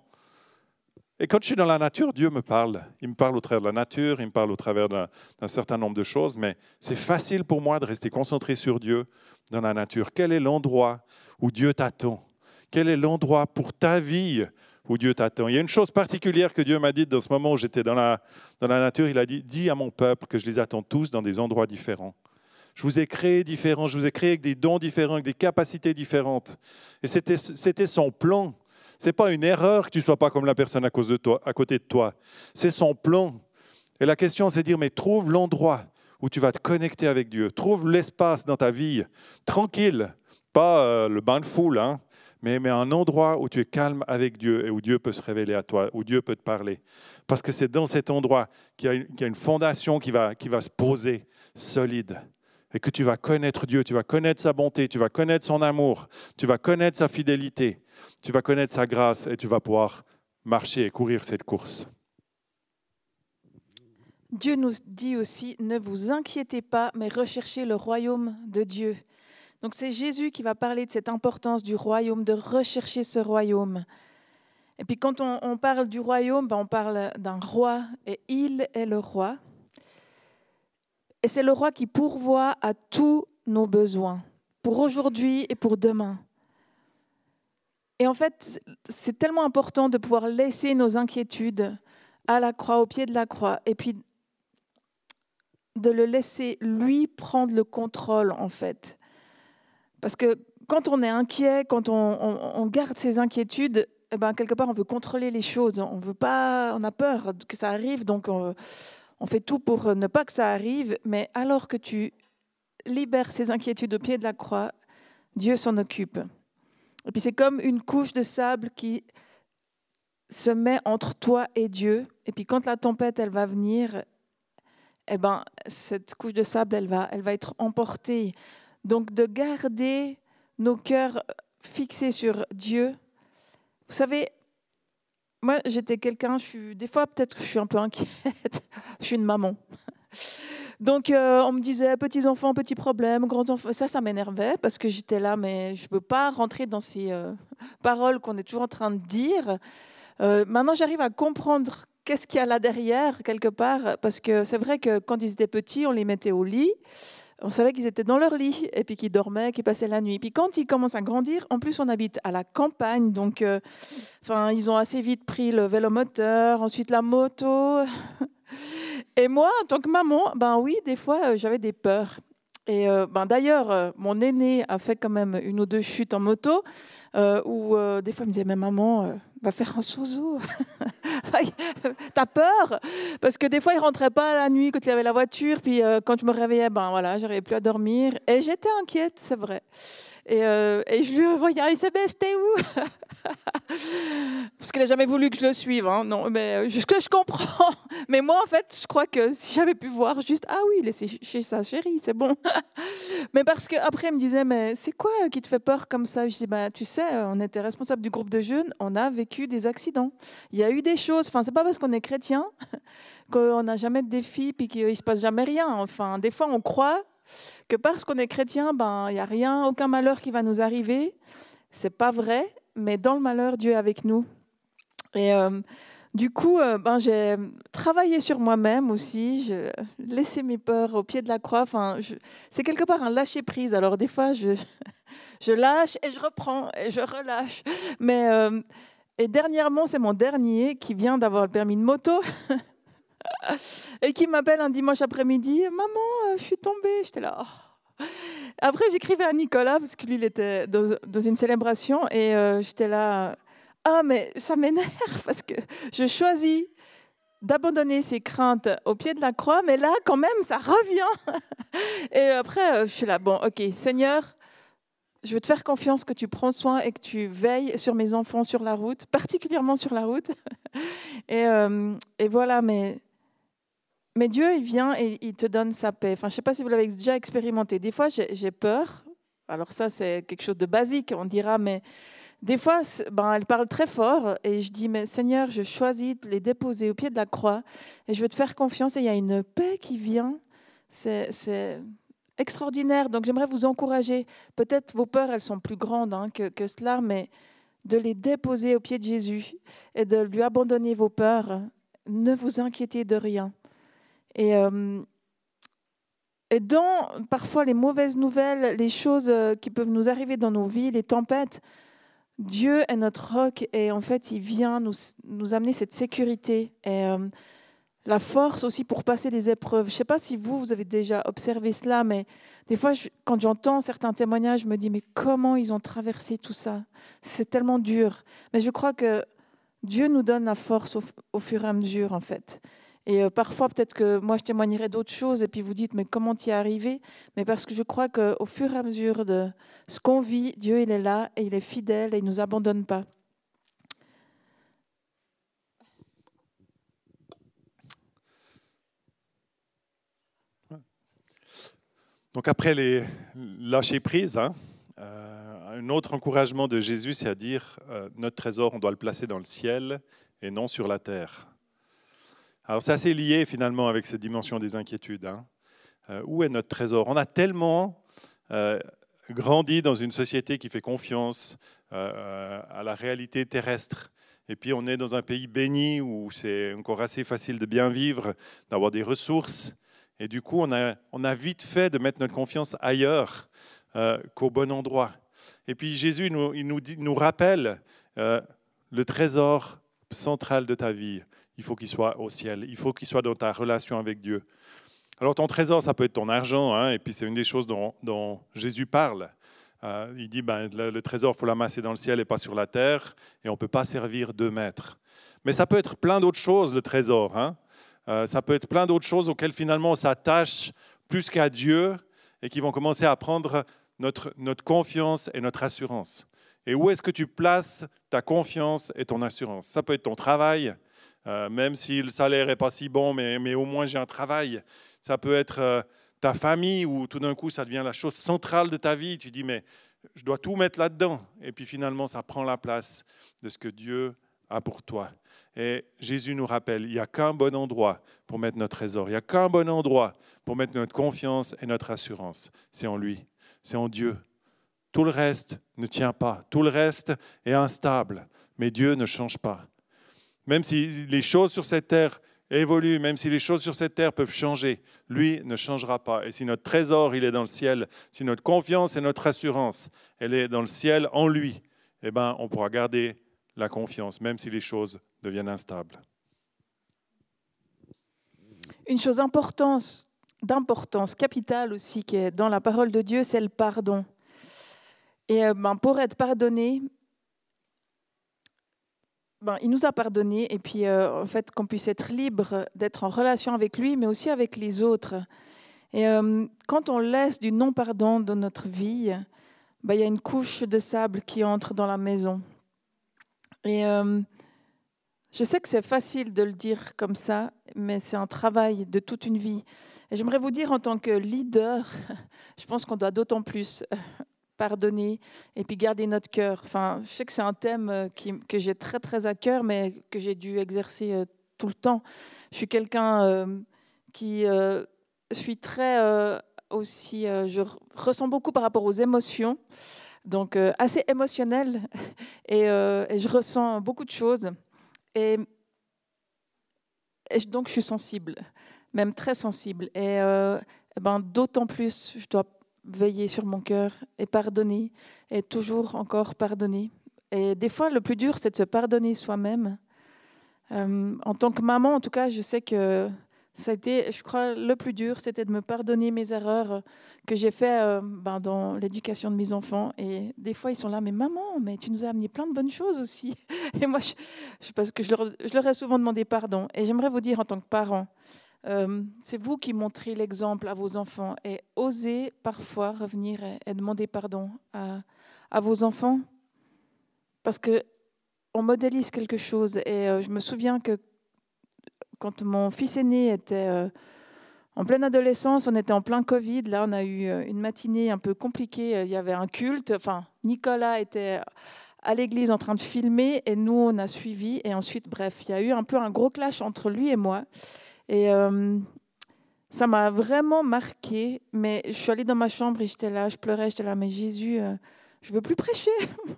B: Et quand je suis dans la nature, Dieu me parle. Il me parle au travers de la nature, il me parle au travers d'un certain nombre de choses, mais c'est facile pour moi de rester concentré sur Dieu dans la nature. Quel est l'endroit où Dieu t'attend? Quel est l'endroit pour ta vie où Dieu t'attend? Il y a une chose particulière que Dieu m'a dite dans ce moment où j'étais dans la nature. Il a dit, dis à mon peuple que je les attends tous dans des endroits différents. Je vous ai créés différents, je vous ai créés avec des dons différents, avec des capacités différentes. Et c'était son plan. Ce n'est pas une erreur que tu ne sois pas comme la personne à côté de toi. C'est son plan. Et la question, c'est de dire, mais trouve l'endroit où tu vas te connecter avec Dieu. Trouve l'espace dans ta vie, tranquille, pas le bain de foule, mais un endroit où tu es calme avec Dieu et où Dieu peut se révéler à toi, où Dieu peut te parler. Parce que c'est dans cet endroit qu'il y a une fondation qui va se poser solide. Et que tu vas connaître Dieu, tu vas connaître sa bonté, tu vas connaître son amour, tu vas connaître sa fidélité, tu vas connaître sa grâce et tu vas pouvoir marcher et courir cette course.
C: Dieu nous dit aussi, ne vous inquiétez pas, mais recherchez le royaume de Dieu. Donc c'est Jésus qui va parler de cette importance du royaume, de rechercher ce royaume. Et puis quand on parle du royaume, on parle d'un roi et il est le roi. Et c'est le roi qui pourvoit à tous nos besoins, pour aujourd'hui et pour demain. Et en fait, c'est tellement important de pouvoir laisser nos inquiétudes à la croix, au pied de la croix, et puis de le laisser lui prendre le contrôle, en fait. Parce que quand on est inquiet, quand on garde ses inquiétudes, eh ben, quelque part, on veut contrôler les choses. On a peur que ça arrive, donc on fait tout pour ne pas que ça arrive. Mais alors que tu libères ces inquiétudes au pied de la croix, Dieu s'en occupe. Et puis c'est comme une couche de sable qui se met entre toi et Dieu. Et puis quand la tempête, elle va venir, eh ben, cette couche de sable, elle va être emportée. Donc de garder nos cœurs fixés sur Dieu. Vous savez, moi j'étais quelqu'un, des fois peut-être que je suis un peu inquiète, je suis une maman. Donc on me disait petits enfants, petits problèmes, grands enfants. Ça m'énervait parce que j'étais là, mais je ne veux pas rentrer dans ces paroles qu'on est toujours en train de dire. Maintenant j'arrive à comprendre qu'est-ce qu'il y a là derrière, quelque part, parce que c'est vrai que quand ils étaient petits, on les mettait au lit. On savait qu'ils étaient dans leur lit et puis qu'ils dormaient, qu'ils passaient la nuit. Puis quand ils commencent à grandir, en plus on habite à la campagne, donc ils ont assez vite pris le vélomoteur, ensuite la moto. Et moi, en tant que maman, oui, des fois j'avais des peurs. Et d'ailleurs, mon aîné a fait quand même 1 ou 2 chutes en moto, où des fois il me disait, mais maman, va faire un sozo. T'as peur? Parce que des fois, il rentrait pas la nuit quand il avait la voiture. Puis quand je me réveillais, j'arrivais plus à dormir. Et j'étais inquiète, c'est vrai. Et je lui envoyais un SMS, t'es où? Parce qu'il n'a jamais voulu que je le suive. Hein. Non, mais ce que je comprends. Mais moi, en fait, je crois que si j'avais pu voir juste, ah oui, il est chez sa chérie, c'est bon. Mais parce qu'après, il me disait, mais c'est quoi qui te fait peur comme ça? Je dis, tu sais, on était responsable du groupe de jeunes, on a vécu des accidents. Il y a eu des choses. Enfin, c'est pas parce qu'on est chrétien qu'on n'a jamais de défis puis qu'il ne se passe jamais rien. Enfin, des fois, on croit que parce qu'on est chrétien, il n'y a rien, aucun malheur qui va nous arriver. C'est pas vrai, mais dans le malheur, Dieu est avec nous. Et du coup, j'ai travaillé sur moi-même aussi. J'ai laissé mes peurs au pied de la croix. C'est quelque part un lâcher-prise. Alors des fois, je lâche et je reprends et je relâche. Mais et dernièrement, c'est mon dernier qui vient d'avoir le permis de moto et qui m'appelle un dimanche après-midi. « Maman, je suis tombée. » J'étais là. Oh. Après, j'écrivais à Nicolas parce que lui, il était dans une célébration et j'étais là. Ah, mais ça m'énerve parce que je choisis d'abandonner ses craintes au pied de la croix, mais là, quand même, ça revient. Et après, je suis là. Bon, ok, Seigneur, je veux te faire confiance que tu prends soin et que tu veilles sur mes enfants sur la route, particulièrement sur la route. Et voilà, mais Dieu, il vient et il te donne sa paix. Enfin, je ne sais pas si vous l'avez déjà expérimenté. Des fois, j'ai peur. Alors ça, c'est quelque chose de basique, on dira, mais des fois, elle parle très fort et je dis, mais Seigneur, je choisis de les déposer au pied de la croix et je veux te faire confiance et il y a une paix qui vient. C'est extraordinaire. Donc, j'aimerais vous encourager. Peut-être vos peurs, elles sont plus grandes que cela, mais de les déposer au pied de Jésus et de lui abandonner vos peurs. Ne vous inquiétez de rien. Et dans parfois les mauvaises nouvelles, les choses qui peuvent nous arriver dans nos vies, les tempêtes, Dieu est notre roc et en fait, il vient nous amener cette sécurité et la force aussi pour passer les épreuves. Je ne sais pas si vous avez déjà observé cela, mais des fois, quand j'entends certains témoignages, je me dis, mais comment ils ont traversé tout ça? C'est tellement dur. Mais je crois que Dieu nous donne la force au fur et à mesure, en fait. Et parfois, peut-être que moi, je témoignerai d'autres choses et puis vous dites, mais comment tu y es arrivé? Mais parce que je crois qu'au fur et à mesure de ce qu'on vit, Dieu, il est là et il est fidèle et il ne nous abandonne pas.
B: Donc après les lâcher prise, un autre encouragement de Jésus, c'est à dire notre trésor, on doit le placer dans le ciel et non sur la terre. Alors c'est assez lié finalement avec cette dimension des inquiétudes. Où est notre trésor? On a tellement grandi dans une société qui fait confiance à la réalité terrestre. Et puis on est dans un pays béni où c'est encore assez facile de bien vivre, d'avoir des ressources. Et du coup, on a vite fait de mettre notre confiance ailleurs qu'au bon endroit. Et puis Jésus nous rappelle le trésor central de ta vie. Il faut qu'il soit au ciel, il faut qu'il soit dans ta relation avec Dieu. Alors ton trésor, ça peut être ton argent, hein, et puis c'est une des choses dont Jésus parle. Il dit le trésor, il faut l'amasser dans le ciel et pas sur la terre, et on ne peut pas servir deux maîtres. Mais ça peut être plein d'autres choses, le trésor. Hein. Ça peut être plein d'autres choses auxquelles finalement on s'attache plus qu'à Dieu et qui vont commencer à prendre notre confiance et notre assurance. Et où est-ce que tu places ta confiance et ton assurance? Ça peut être ton travail, même si le salaire n'est pas si bon, mais au moins j'ai un travail. Ça peut être ta famille où tout d'un coup ça devient la chose centrale de ta vie. Tu dis mais je dois tout mettre là-dedans. Et puis finalement ça prend la place de ce que Dieu a pour toi. Et Jésus nous rappelle, il n'y a qu'un bon endroit pour mettre notre trésor. Il n'y a qu'un bon endroit pour mettre notre confiance et notre assurance. C'est en lui, c'est en Dieu. Tout le reste ne tient pas. Tout le reste est instable. Mais Dieu ne change pas. Même si les choses sur cette terre évoluent, même si les choses sur cette terre peuvent changer, lui ne changera pas. Et si notre trésor, il est dans le ciel, si notre confiance et notre assurance, elle est dans le ciel en lui, eh ben, on pourra garder la confiance, même si les choses deviennent instables.
C: Une chose d'importance capitale aussi qui est dans la parole de Dieu, c'est le pardon. Et pour être pardonné, il nous a pardonné et puis en fait qu'on puisse être libre d'être en relation avec lui, mais aussi avec les autres. Et quand on laisse du non-pardon dans notre vie, il y a une couche de sable qui entre dans la maison. Et je sais que c'est facile de le dire comme ça, mais c'est un travail de toute une vie. Et j'aimerais vous dire en tant que leader, je pense qu'on doit d'autant plus pardonner et puis garder notre cœur. Enfin, je sais que c'est un thème que j'ai très très à cœur, mais que j'ai dû exercer tout le temps. Je suis quelqu'un qui suis très aussi, je ressens beaucoup par rapport aux émotions, donc assez émotionnelle et je ressens beaucoup de choses et donc je suis sensible, même très sensible et d'autant plus je dois veiller sur mon cœur et pardonner, et toujours encore pardonner. Et des fois, le plus dur, c'est de se pardonner soi-même. En tant que maman, en tout cas, je sais que ça a été, je crois, le plus dur, c'était de me pardonner mes erreurs que j'ai faites dans l'éducation de mes enfants. Et des fois, ils sont là, mais maman, mais tu nous as amené plein de bonnes choses aussi. Et moi, parce que je leur ai souvent demandé pardon. Et j'aimerais vous dire, en tant que parent, c'est vous qui montrez l'exemple à vos enfants et osez parfois revenir et demander pardon à vos enfants parce qu'on modélise quelque chose. Et je me souviens que quand mon fils aîné était en pleine adolescence, on était en plein Covid. Là, on a eu une matinée un peu compliquée. Il y avait un culte. Enfin, Nicolas était à l'église en train de filmer et nous, on a suivi. Et ensuite, bref, il y a eu un peu un gros clash entre lui et moi. Et ça m'a vraiment marquée, mais je suis allée dans ma chambre et j'étais là, je pleurais, j'étais là, mais Jésus, je veux plus prêcher.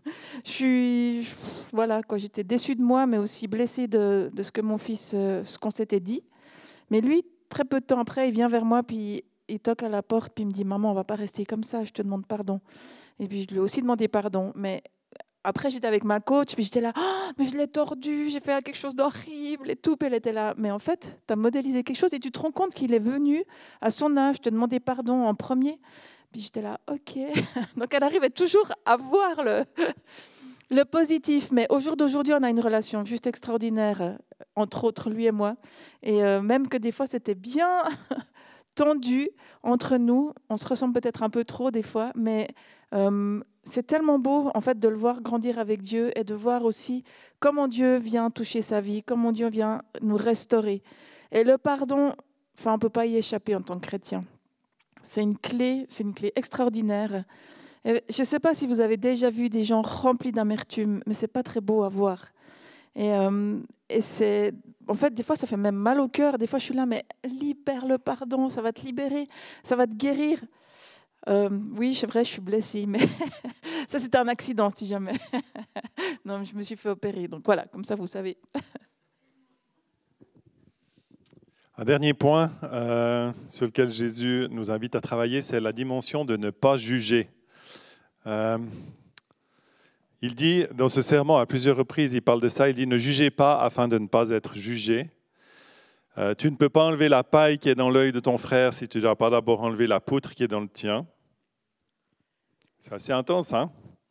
C: J'étais déçue de moi, mais aussi blessée de ce que mon fils, ce qu'on s'était dit. Mais lui, très peu de temps après, il vient vers moi, puis il toque à la porte, puis il me dit, maman, on va pas rester comme ça, je te demande pardon. Et puis je lui ai aussi demandé pardon, mais après, j'étais avec ma coach, puis j'étais là, oh, mais je l'ai tordu, j'ai fait quelque chose d'horrible et tout. Puis elle était là, mais en fait, tu as modélisé quelque chose et tu te rends compte qu'il est venu à son âge te demander pardon en premier. Puis j'étais là, ok. Donc elle arrivait toujours à voir le positif. Mais au jour d'aujourd'hui, on a une relation juste extraordinaire, entre autres lui et moi. Et même que des fois, c'était bien tendu entre nous. On se ressemble peut-être un peu trop des fois, mais c'est tellement beau en fait de le voir grandir avec Dieu et de voir aussi comment Dieu vient toucher sa vie, comment Dieu vient nous restaurer. Et le pardon, on ne peut pas y échapper en tant que chrétien. C'est une clé extraordinaire. Et je ne sais pas si vous avez déjà vu des gens remplis d'amertume, mais ce n'est pas très beau à voir. Et c'est, en fait, des fois, ça fait même mal au cœur. Des fois, je suis là, mais libère le pardon, ça va te libérer, ça va te guérir. Oui, c'est vrai, je suis blessée, mais ça, c'était un accident, si jamais. Non, je me suis fait opérer. Donc voilà, comme ça, vous savez.
B: Un dernier point sur lequel Jésus nous invite à travailler, c'est la dimension de ne pas juger. Il dit, dans ce sermon, à plusieurs reprises, il parle de ça, il dit « Ne jugez pas afin de ne pas être jugé ». Tu ne peux pas enlever la paille qui est dans l'œil de ton frère si tu ne dois pas d'abord enlever la poutre qui est dans le tien. C'est assez intense, hein?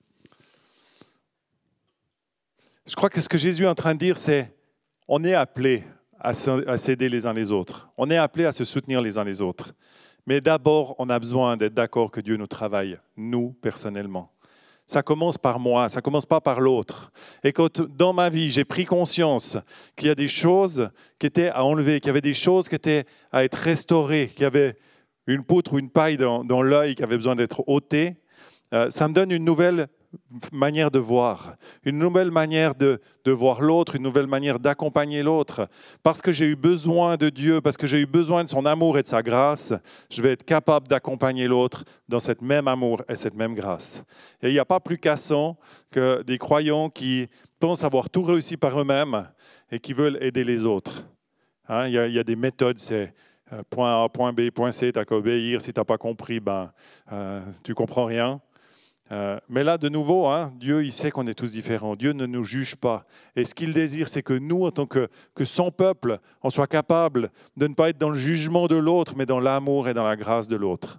B: Je crois que ce que Jésus est en train de dire, c'est on est appelé à s'aider les uns les autres. On est appelé à se soutenir les uns les autres. Mais d'abord, on a besoin d'être d'accord que Dieu nous travaille, nous, personnellement. Ça commence par moi, ça ne commence pas par l'autre. Et quand dans ma vie, j'ai pris conscience qu'il y a des choses qui étaient à enlever, qu'il y avait des choses qui étaient à être restaurées, qu'il y avait une poutre ou une paille dans l'œil qui avait besoin d'être ôtée, ça me donne une nouvelle manière de voir, une nouvelle manière de voir l'autre, une nouvelle manière d'accompagner l'autre. Parce que j'ai eu besoin de Dieu, parce que j'ai eu besoin de son amour et de sa grâce, je vais être capable d'accompagner l'autre dans cette même amour et cette même grâce. Et il n'y a pas plus cassant que des croyants qui pensent avoir tout réussi par eux-mêmes et qui veulent aider les autres. Hein, il y a des méthodes, c'est point A, point B, point C, tu n'as qu'à obéir. Si tu n'as pas compris, tu ne comprends rien. Mais là, de nouveau, Dieu, il sait qu'on est tous différents. Dieu ne nous juge pas. Et ce qu'il désire, c'est que nous, en tant que son peuple, on soit capable de ne pas être dans le jugement de l'autre, mais dans l'amour et dans la grâce de l'autre.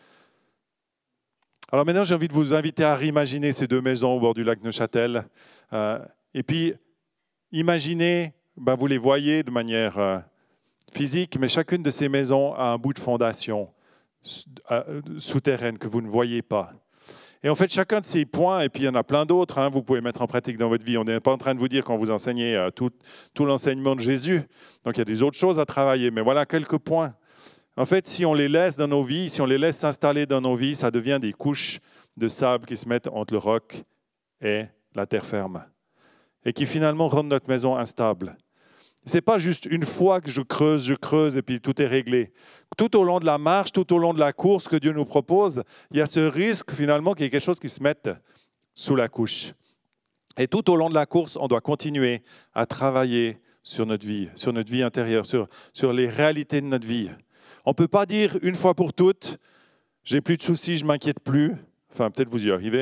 B: Alors maintenant, j'ai envie de vous inviter à réimaginer ces deux maisons au bord du lac Neuchâtel. Et puis, imaginez, vous les voyez de manière physique, mais chacune de ces maisons a un bout de fondation souterraine que vous ne voyez pas. Et en fait, chacun de ces points, et puis il y en a plein d'autres, vous pouvez mettre en pratique dans votre vie. On n'est pas en train de vous dire quand vous enseignez tout l'enseignement de Jésus. Donc il y a des autres choses à travailler, mais voilà quelques points. En fait, si on les laisse dans nos vies, si on les laisse s'installer dans nos vies, ça devient des couches de sable qui se mettent entre le roc et la terre ferme. Et qui finalement rendent notre maison instable. Ce n'est pas juste une fois que je creuse et puis tout est réglé. Tout au long de la marche, tout au long de la course que Dieu nous propose, il y a ce risque finalement qu'il y ait quelque chose qui se mette sous la couche. Et tout au long de la course, on doit continuer à travailler sur notre vie intérieure, sur les réalités de notre vie. On ne peut pas dire une fois pour toutes, j'ai plus de soucis, je ne m'inquiète plus. Enfin, peut-être vous y arrivez,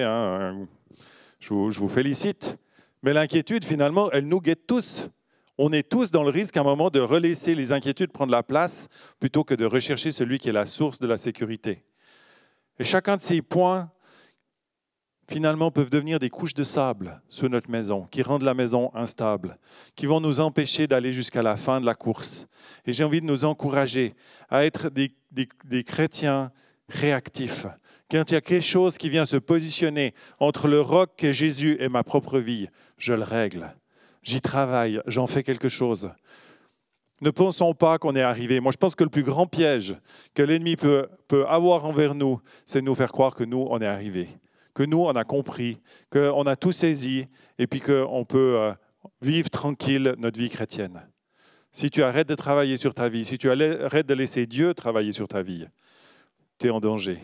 B: je vous félicite. Mais l'inquiétude, finalement, elle nous guette tous. On est tous dans le risque à un moment de relaisser les inquiétudes prendre la place plutôt que de rechercher celui qui est la source de la sécurité. Et chacun de ces points, finalement, peuvent devenir des couches de sable sur notre maison, qui rendent la maison instable, qui vont nous empêcher d'aller jusqu'à la fin de la course. Et j'ai envie de nous encourager à être des chrétiens réactifs. Quand il y a quelque chose qui vient se positionner entre le roc qu'est Jésus et ma propre vie, je le règle. J'y travaille, j'en fais quelque chose. Ne pensons pas qu'on est arrivé. Moi, je pense que le plus grand piège que l'ennemi peut avoir envers nous, c'est de nous faire croire que nous, on est arrivé, que nous, on a compris, qu'on a tout saisi et puis qu'on peut vivre tranquille notre vie chrétienne. Si tu arrêtes de travailler sur ta vie, si tu arrêtes de laisser Dieu travailler sur ta vie, tu es en danger.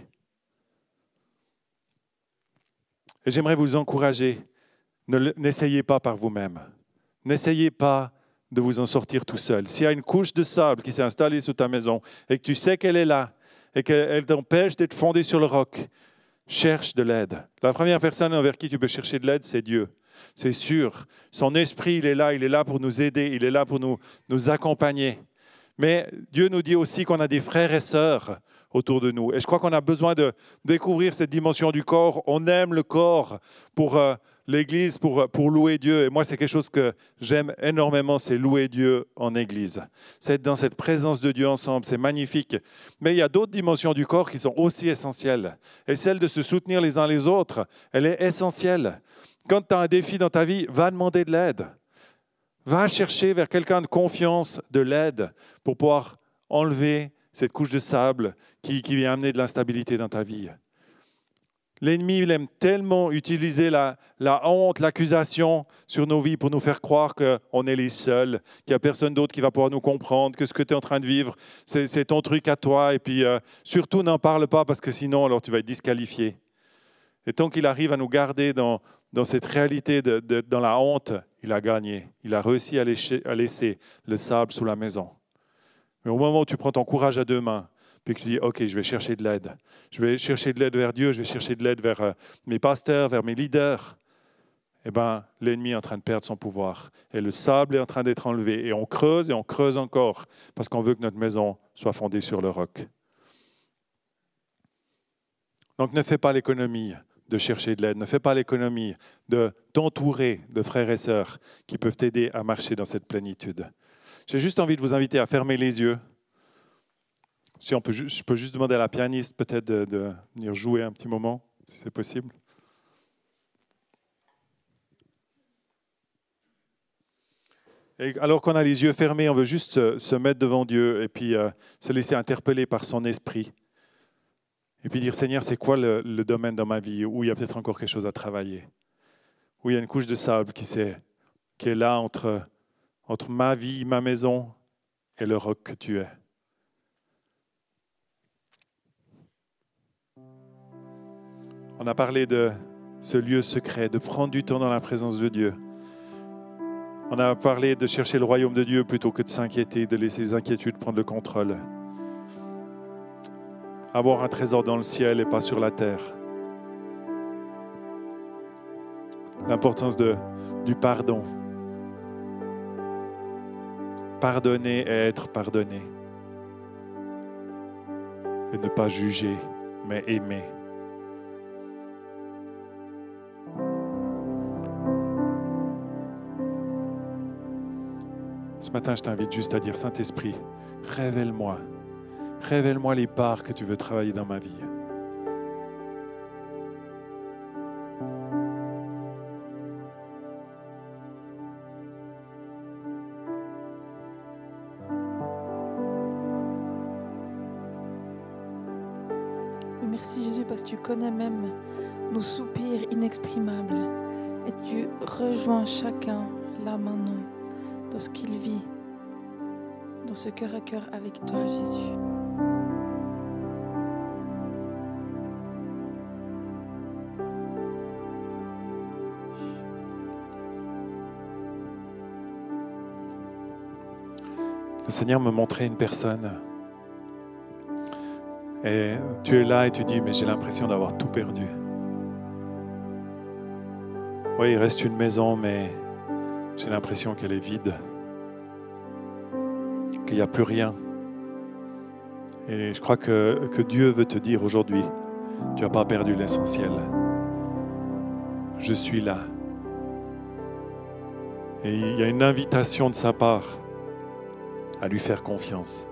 B: Et j'aimerais vous encourager, n'essayez pas par vous-même. N'essayez pas de vous en sortir tout seul. S'il y a une couche de sable qui s'est installée sous ta maison et que tu sais qu'elle est là et qu'elle t'empêche d'être fondée sur le roc, cherche de l'aide. La première personne envers qui tu peux chercher de l'aide, c'est Dieu. C'est sûr. Son esprit, il est là pour nous aider, il est là pour nous accompagner. Mais Dieu nous dit aussi qu'on a des frères et sœurs autour de nous. Et je crois qu'on a besoin de découvrir cette dimension du corps. On aime le corps pour l'Église, pour louer Dieu. Et moi, c'est quelque chose que j'aime énormément, c'est louer Dieu en Église. C'est être dans cette présence de Dieu ensemble, c'est magnifique. Mais il y a d'autres dimensions du corps qui sont aussi essentielles. Et celle de se soutenir les uns les autres, elle est essentielle. Quand tu as un défi dans ta vie, va demander de l'aide. Va chercher vers quelqu'un de confiance de l'aide pour pouvoir enlever cette couche de sable qui vient amener de l'instabilité dans ta vie. L'ennemi, il aime tellement utiliser la honte, l'accusation sur nos vies pour nous faire croire qu'on est les seuls, qu'il n'y a personne d'autre qui va pouvoir nous comprendre, que ce que tu es en train de vivre, c'est ton truc à toi. Et puis, surtout, n'en parle pas parce que sinon, alors tu vas être disqualifié. Et tant qu'il arrive à nous garder dans cette réalité, dans la honte, il a gagné. Il a réussi à laisser le sable sous la maison. Mais au moment où tu prends ton courage à deux mains puis que tu dis, OK, je vais chercher de l'aide. Je vais chercher de l'aide vers Dieu, je vais chercher de l'aide vers mes pasteurs, vers mes leaders. Eh bien, l'ennemi est en train de perdre son pouvoir. Et le sable est en train d'être enlevé. Et on creuse encore, parce qu'on veut que notre maison soit fondée sur le roc. Donc ne fais pas l'économie de chercher de l'aide. Ne fais pas l'économie de t'entourer de frères et sœurs qui peuvent t'aider à marcher dans cette plénitude. J'ai juste envie de vous inviter à fermer les yeux. Si je peux juste demander à la pianiste peut-être de venir jouer un petit moment, si c'est possible. Et alors qu'on a les yeux fermés, on veut juste se mettre devant Dieu et puis se laisser interpeller par son esprit. Et puis dire, Seigneur, c'est quoi le domaine dans ma vie où il y a peut-être encore quelque chose à travailler, où il y a une couche de sable qui est là entre ma vie, ma maison et le roc que tu es. On a parlé de ce lieu secret, de prendre du temps dans la présence de Dieu. On a parlé de chercher le royaume de Dieu plutôt que de s'inquiéter, de laisser les inquiétudes prendre le contrôle. Avoir un trésor dans le ciel et pas sur la terre. L'importance du pardon. Pardonner et être pardonné. Et ne pas juger, mais aimer. Ce matin, je t'invite juste à dire, Saint-Esprit, révèle-moi les parts que tu veux travailler dans ma vie.
C: Merci Jésus parce que tu connais même nos soupirs inexprimables et tu rejoins chacun là maintenant dans ce qu'il vit, dans ce cœur à cœur avec toi Jésus.
B: Le Seigneur me montrait une personne et tu es là et tu dis, mais j'ai l'impression d'avoir tout perdu. Oui, il reste une maison, mais j'ai l'impression qu'elle est vide, qu'il n'y a plus rien. Et je crois que Dieu veut te dire aujourd'hui, tu n'as pas perdu l'essentiel. Je suis là. Et il y a une invitation de sa part à lui faire confiance.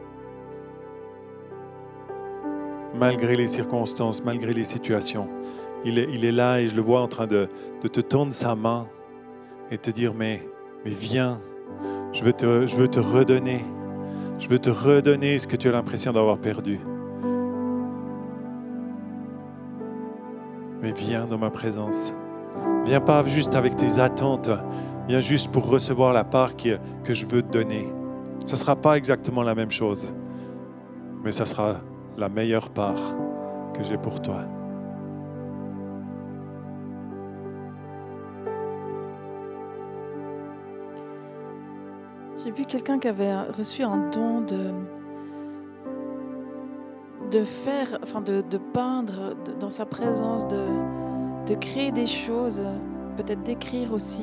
B: Malgré les circonstances, malgré les situations, il est là et je le vois en train de te tendre sa main et te dire, mais viens, je veux te redonner. Je veux te redonner ce que tu as l'impression d'avoir perdu. Mais viens dans ma présence. Viens pas juste avec tes attentes. Viens juste pour recevoir la part que je veux te donner. Ce ne sera pas exactement la même chose, mais ça sera la meilleure part que j'ai pour toi.
C: J'ai vu quelqu'un qui avait reçu un don de faire, enfin de peindre dans sa présence, de créer des choses, peut-être d'écrire aussi.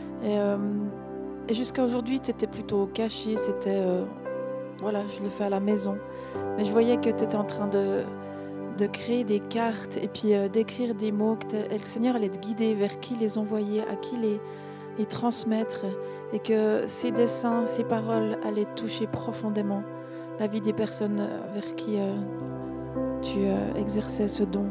C: Et jusqu'à aujourd'hui, c'était plutôt caché, c'était, voilà, je le fais à la maison. Mais je voyais que tu étais en train de créer des cartes et puis d'écrire des mots, et le Seigneur allait te guider vers qui les envoyer, à qui les transmettre, et que ces dessins, ces paroles allaient toucher profondément la vie des personnes vers qui tu exerçais ce don.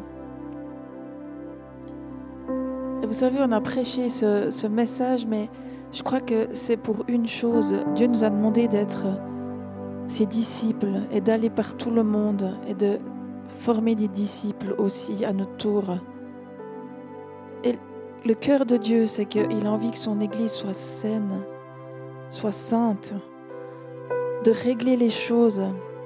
C: Et vous savez, on a prêché ce message, mais je crois que c'est pour une chose. Dieu nous a demandé d'être ses disciples et d'aller par tout le monde et de former des disciples aussi à notre tour. Et le cœur de Dieu, c'est qu'il a envie que son Église soit saine, soit sainte, de régler les choses.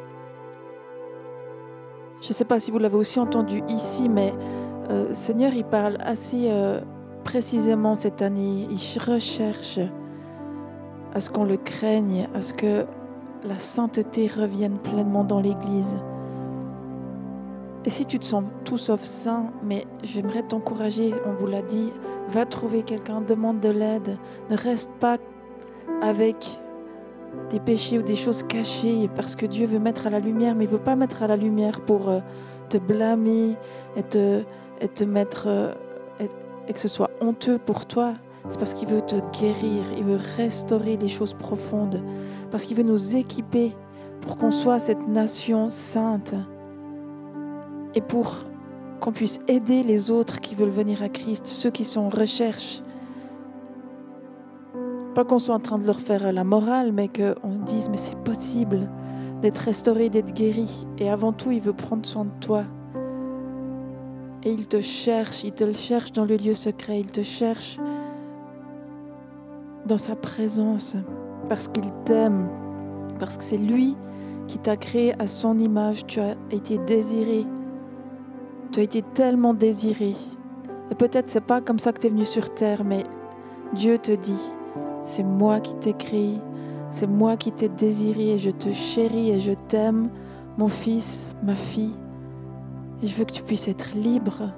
C: Je ne sais pas si vous l'avez aussi entendu ici, mais le Seigneur, il parle assez précisément cette année. Il recherche à ce qu'on le craigne, à ce que la sainteté revienne pleinement dans l'Église. Et si tu te sens tout sauf sain, mais j'aimerais t'encourager, on vous l'a dit, va trouver quelqu'un, demande de l'aide. Ne reste pas avec des péchés ou des choses cachées parce que Dieu veut mettre à la lumière, mais il ne veut pas mettre à la lumière pour te blâmer et te mettre et que ce soit honteux pour toi. C'est parce qu'il veut te guérir, il veut restaurer les choses profondes, parce qu'il veut nous équiper pour qu'on soit cette nation sainte et pour qu'on puisse aider les autres qui veulent venir à Christ, ceux qui sont en recherche. Pas qu'on soit en train de leur faire la morale, mais qu'on dise mais c'est possible d'être restauré, d'être guéri. Et avant tout, il veut prendre soin de toi. Et il te le cherche dans le lieu secret, il te cherche dans sa présence, parce qu'il t'aime, parce que c'est lui qui t'a créé à son image. Tu as été désiré, tu as été tellement désiré. Et peut-être c'est pas comme ça que tu es venu sur terre, mais Dieu te dit, c'est moi qui t'ai créé, c'est moi qui t'ai désiré et je te chéris et je t'aime, mon fils, ma fille. Et je veux que tu puisses être libre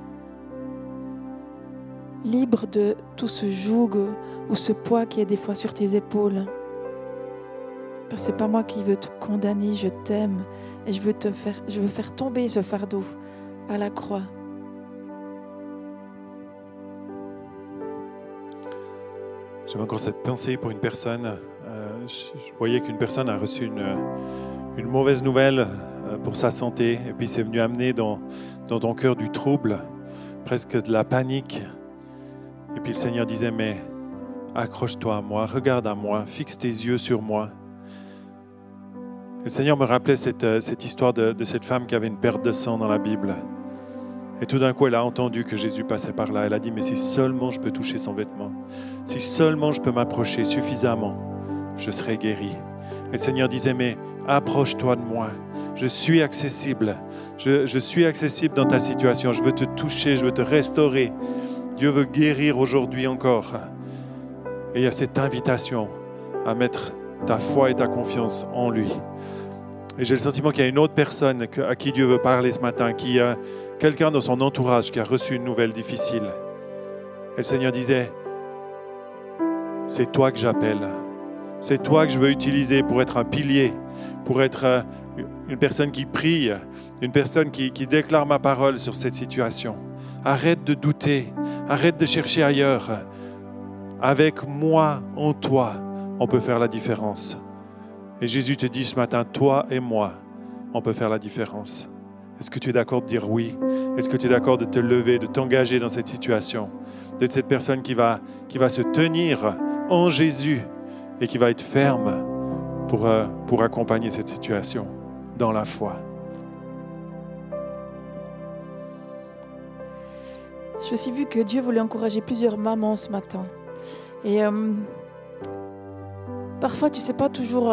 C: de tout ce joug ou ce poids qui est des fois sur tes épaules. Parce que c'est pas moi qui veux te condamner, je t'aime et je veux faire tomber ce fardeau à la croix.
B: J'avais encore cette pensée pour une personne. Je voyais qu'une personne a reçu une mauvaise nouvelle pour sa santé et puis c'est venu amener dans ton cœur du trouble, presque de la panique. Et puis le Seigneur disait, mais accroche-toi à moi, regarde à moi, fixe tes yeux sur moi. Et le Seigneur me rappelait cette histoire de cette femme qui avait une perte de sang dans la Bible. Et tout d'un coup, elle a entendu que Jésus passait par là. Elle a dit, mais si seulement je peux toucher son vêtement, si seulement je peux m'approcher suffisamment, je serai guéri. Et le Seigneur disait, mais approche-toi de moi. Je suis accessible. Je suis accessible dans ta situation. Je veux te toucher, je veux te restaurer. Dieu veut guérir aujourd'hui encore. Et il y a cette invitation à mettre ta foi et ta confiance en lui. Et j'ai le sentiment qu'il y a une autre personne à qui Dieu veut parler ce matin, qui a quelqu'un dans son entourage qui a reçu une nouvelle difficile. Et le Seigneur disait, c'est toi que j'appelle. C'est toi que je veux utiliser pour être un pilier, pour être une personne qui prie, une personne qui déclare ma parole sur cette situation. Arrête de douter, arrête de chercher ailleurs. Avec moi en toi, on peut faire la différence. Et Jésus te dit ce matin, toi et moi, on peut faire la différence. Est-ce que tu es d'accord de dire oui? Est-ce que tu es d'accord de te lever, de t'engager dans cette situation? D'être cette personne qui va se tenir en Jésus et qui va être ferme pour accompagner cette situation dans la foi.
C: J'ai aussi vu que Dieu voulait encourager plusieurs mamans ce matin. Et parfois, tu ne sais pas toujours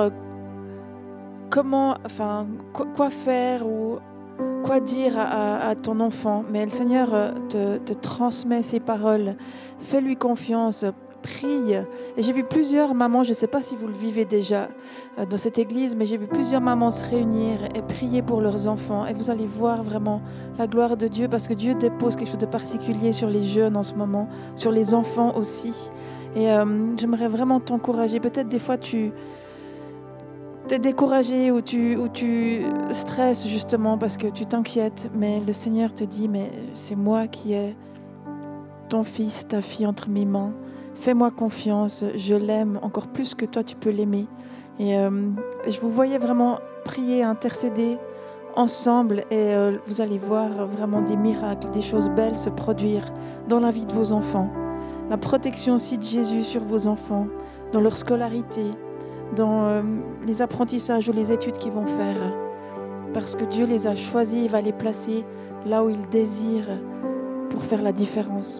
C: quoi faire ou quoi dire à ton enfant. Mais le Seigneur te transmet ses paroles. Fais-lui confiance. Prie. Et j'ai vu plusieurs mamans, je ne sais pas si vous le vivez déjà dans cette église, mais j'ai vu plusieurs mamans se réunir et prier pour leurs enfants. Et vous allez voir vraiment la gloire de Dieu, parce que Dieu dépose quelque chose de particulier sur les jeunes en ce moment, sur les enfants aussi. Et j'aimerais vraiment t'encourager. Peut-être des fois tu es découragé ou tu stresses justement parce que tu t'inquiètes, mais le Seigneur te dit, mais c'est moi qui ai ton fils, ta fille entre mes mains. Fais-moi confiance, je l'aime encore plus que toi tu peux l'aimer. Et je vous voyais vraiment prier, intercéder ensemble et vous allez voir vraiment des miracles, des choses belles se produire dans la vie de vos enfants. La protection aussi de Jésus sur vos enfants, dans leur scolarité, dans les apprentissages ou les études qu'ils vont faire. Parce que Dieu les a choisis, il va les placer là où il désire pour faire la différence.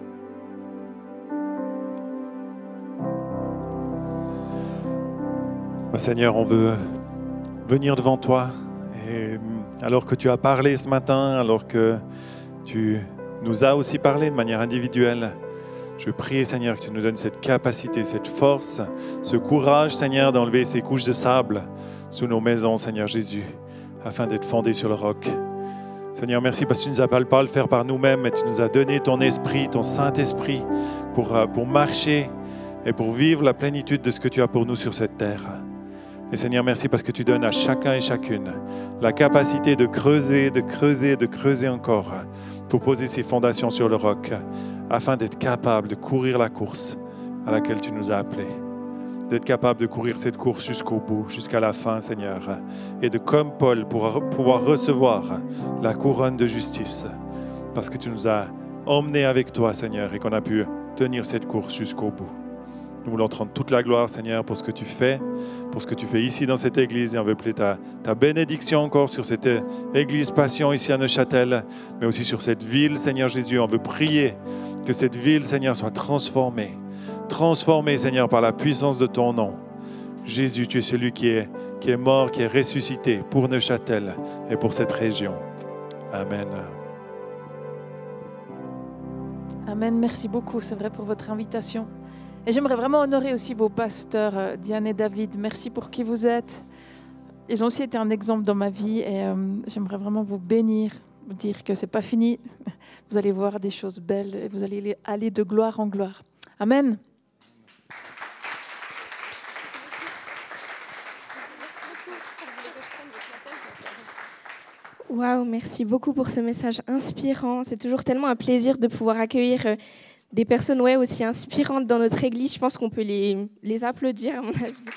B: Seigneur, on veut venir devant toi et alors que tu as parlé ce matin, alors que tu nous as aussi parlé de manière individuelle, je prie, Seigneur, que tu nous donnes cette capacité, cette force, ce courage, Seigneur, d'enlever ces couches de sable sous nos maisons, Seigneur Jésus, afin d'être fondés sur le roc. Seigneur, merci parce que tu ne nous appelles pas à le faire par nous-mêmes, mais tu nous as donné ton esprit, ton Saint-Esprit pour marcher et pour vivre la plénitude de ce que tu as pour nous sur cette terre. Et Seigneur, merci parce que tu donnes à chacun et chacune la capacité de creuser, de creuser, de creuser encore pour poser ses fondations sur le roc afin d'être capable de courir la course à laquelle tu nous as appelés. D'être capable de courir cette course jusqu'au bout, jusqu'à la fin, Seigneur. Et de, comme Paul, pouvoir recevoir la couronne de justice parce que tu nous as emmenés avec toi, Seigneur, et qu'on a pu tenir cette course jusqu'au bout. Nous voulons te rendre toute la gloire, Seigneur, pour ce que tu fais ici dans cette église. Et on veut appeler ta bénédiction encore sur cette église Passion ici à Neuchâtel, mais aussi sur cette ville, Seigneur Jésus. On veut prier que cette ville, Seigneur, soit transformée, Seigneur, par la puissance de ton nom. Jésus, tu es celui qui est mort, qui est ressuscité pour Neuchâtel et pour cette région. Amen.
C: Amen, merci beaucoup, c'est vrai, pour votre invitation. Et j'aimerais vraiment honorer aussi vos pasteurs, Diane et David. Merci pour qui vous êtes. Ils ont aussi été un exemple dans ma vie et j'aimerais vraiment vous bénir, vous dire que ce n'est pas fini. Vous allez voir des choses belles et vous allez aller de gloire en gloire. Amen.
F: Waouh, merci beaucoup pour ce message inspirant. C'est toujours tellement un plaisir de pouvoir accueillir des personnes aussi inspirantes dans notre église. Je pense qu'on peut les applaudir, à mon avis.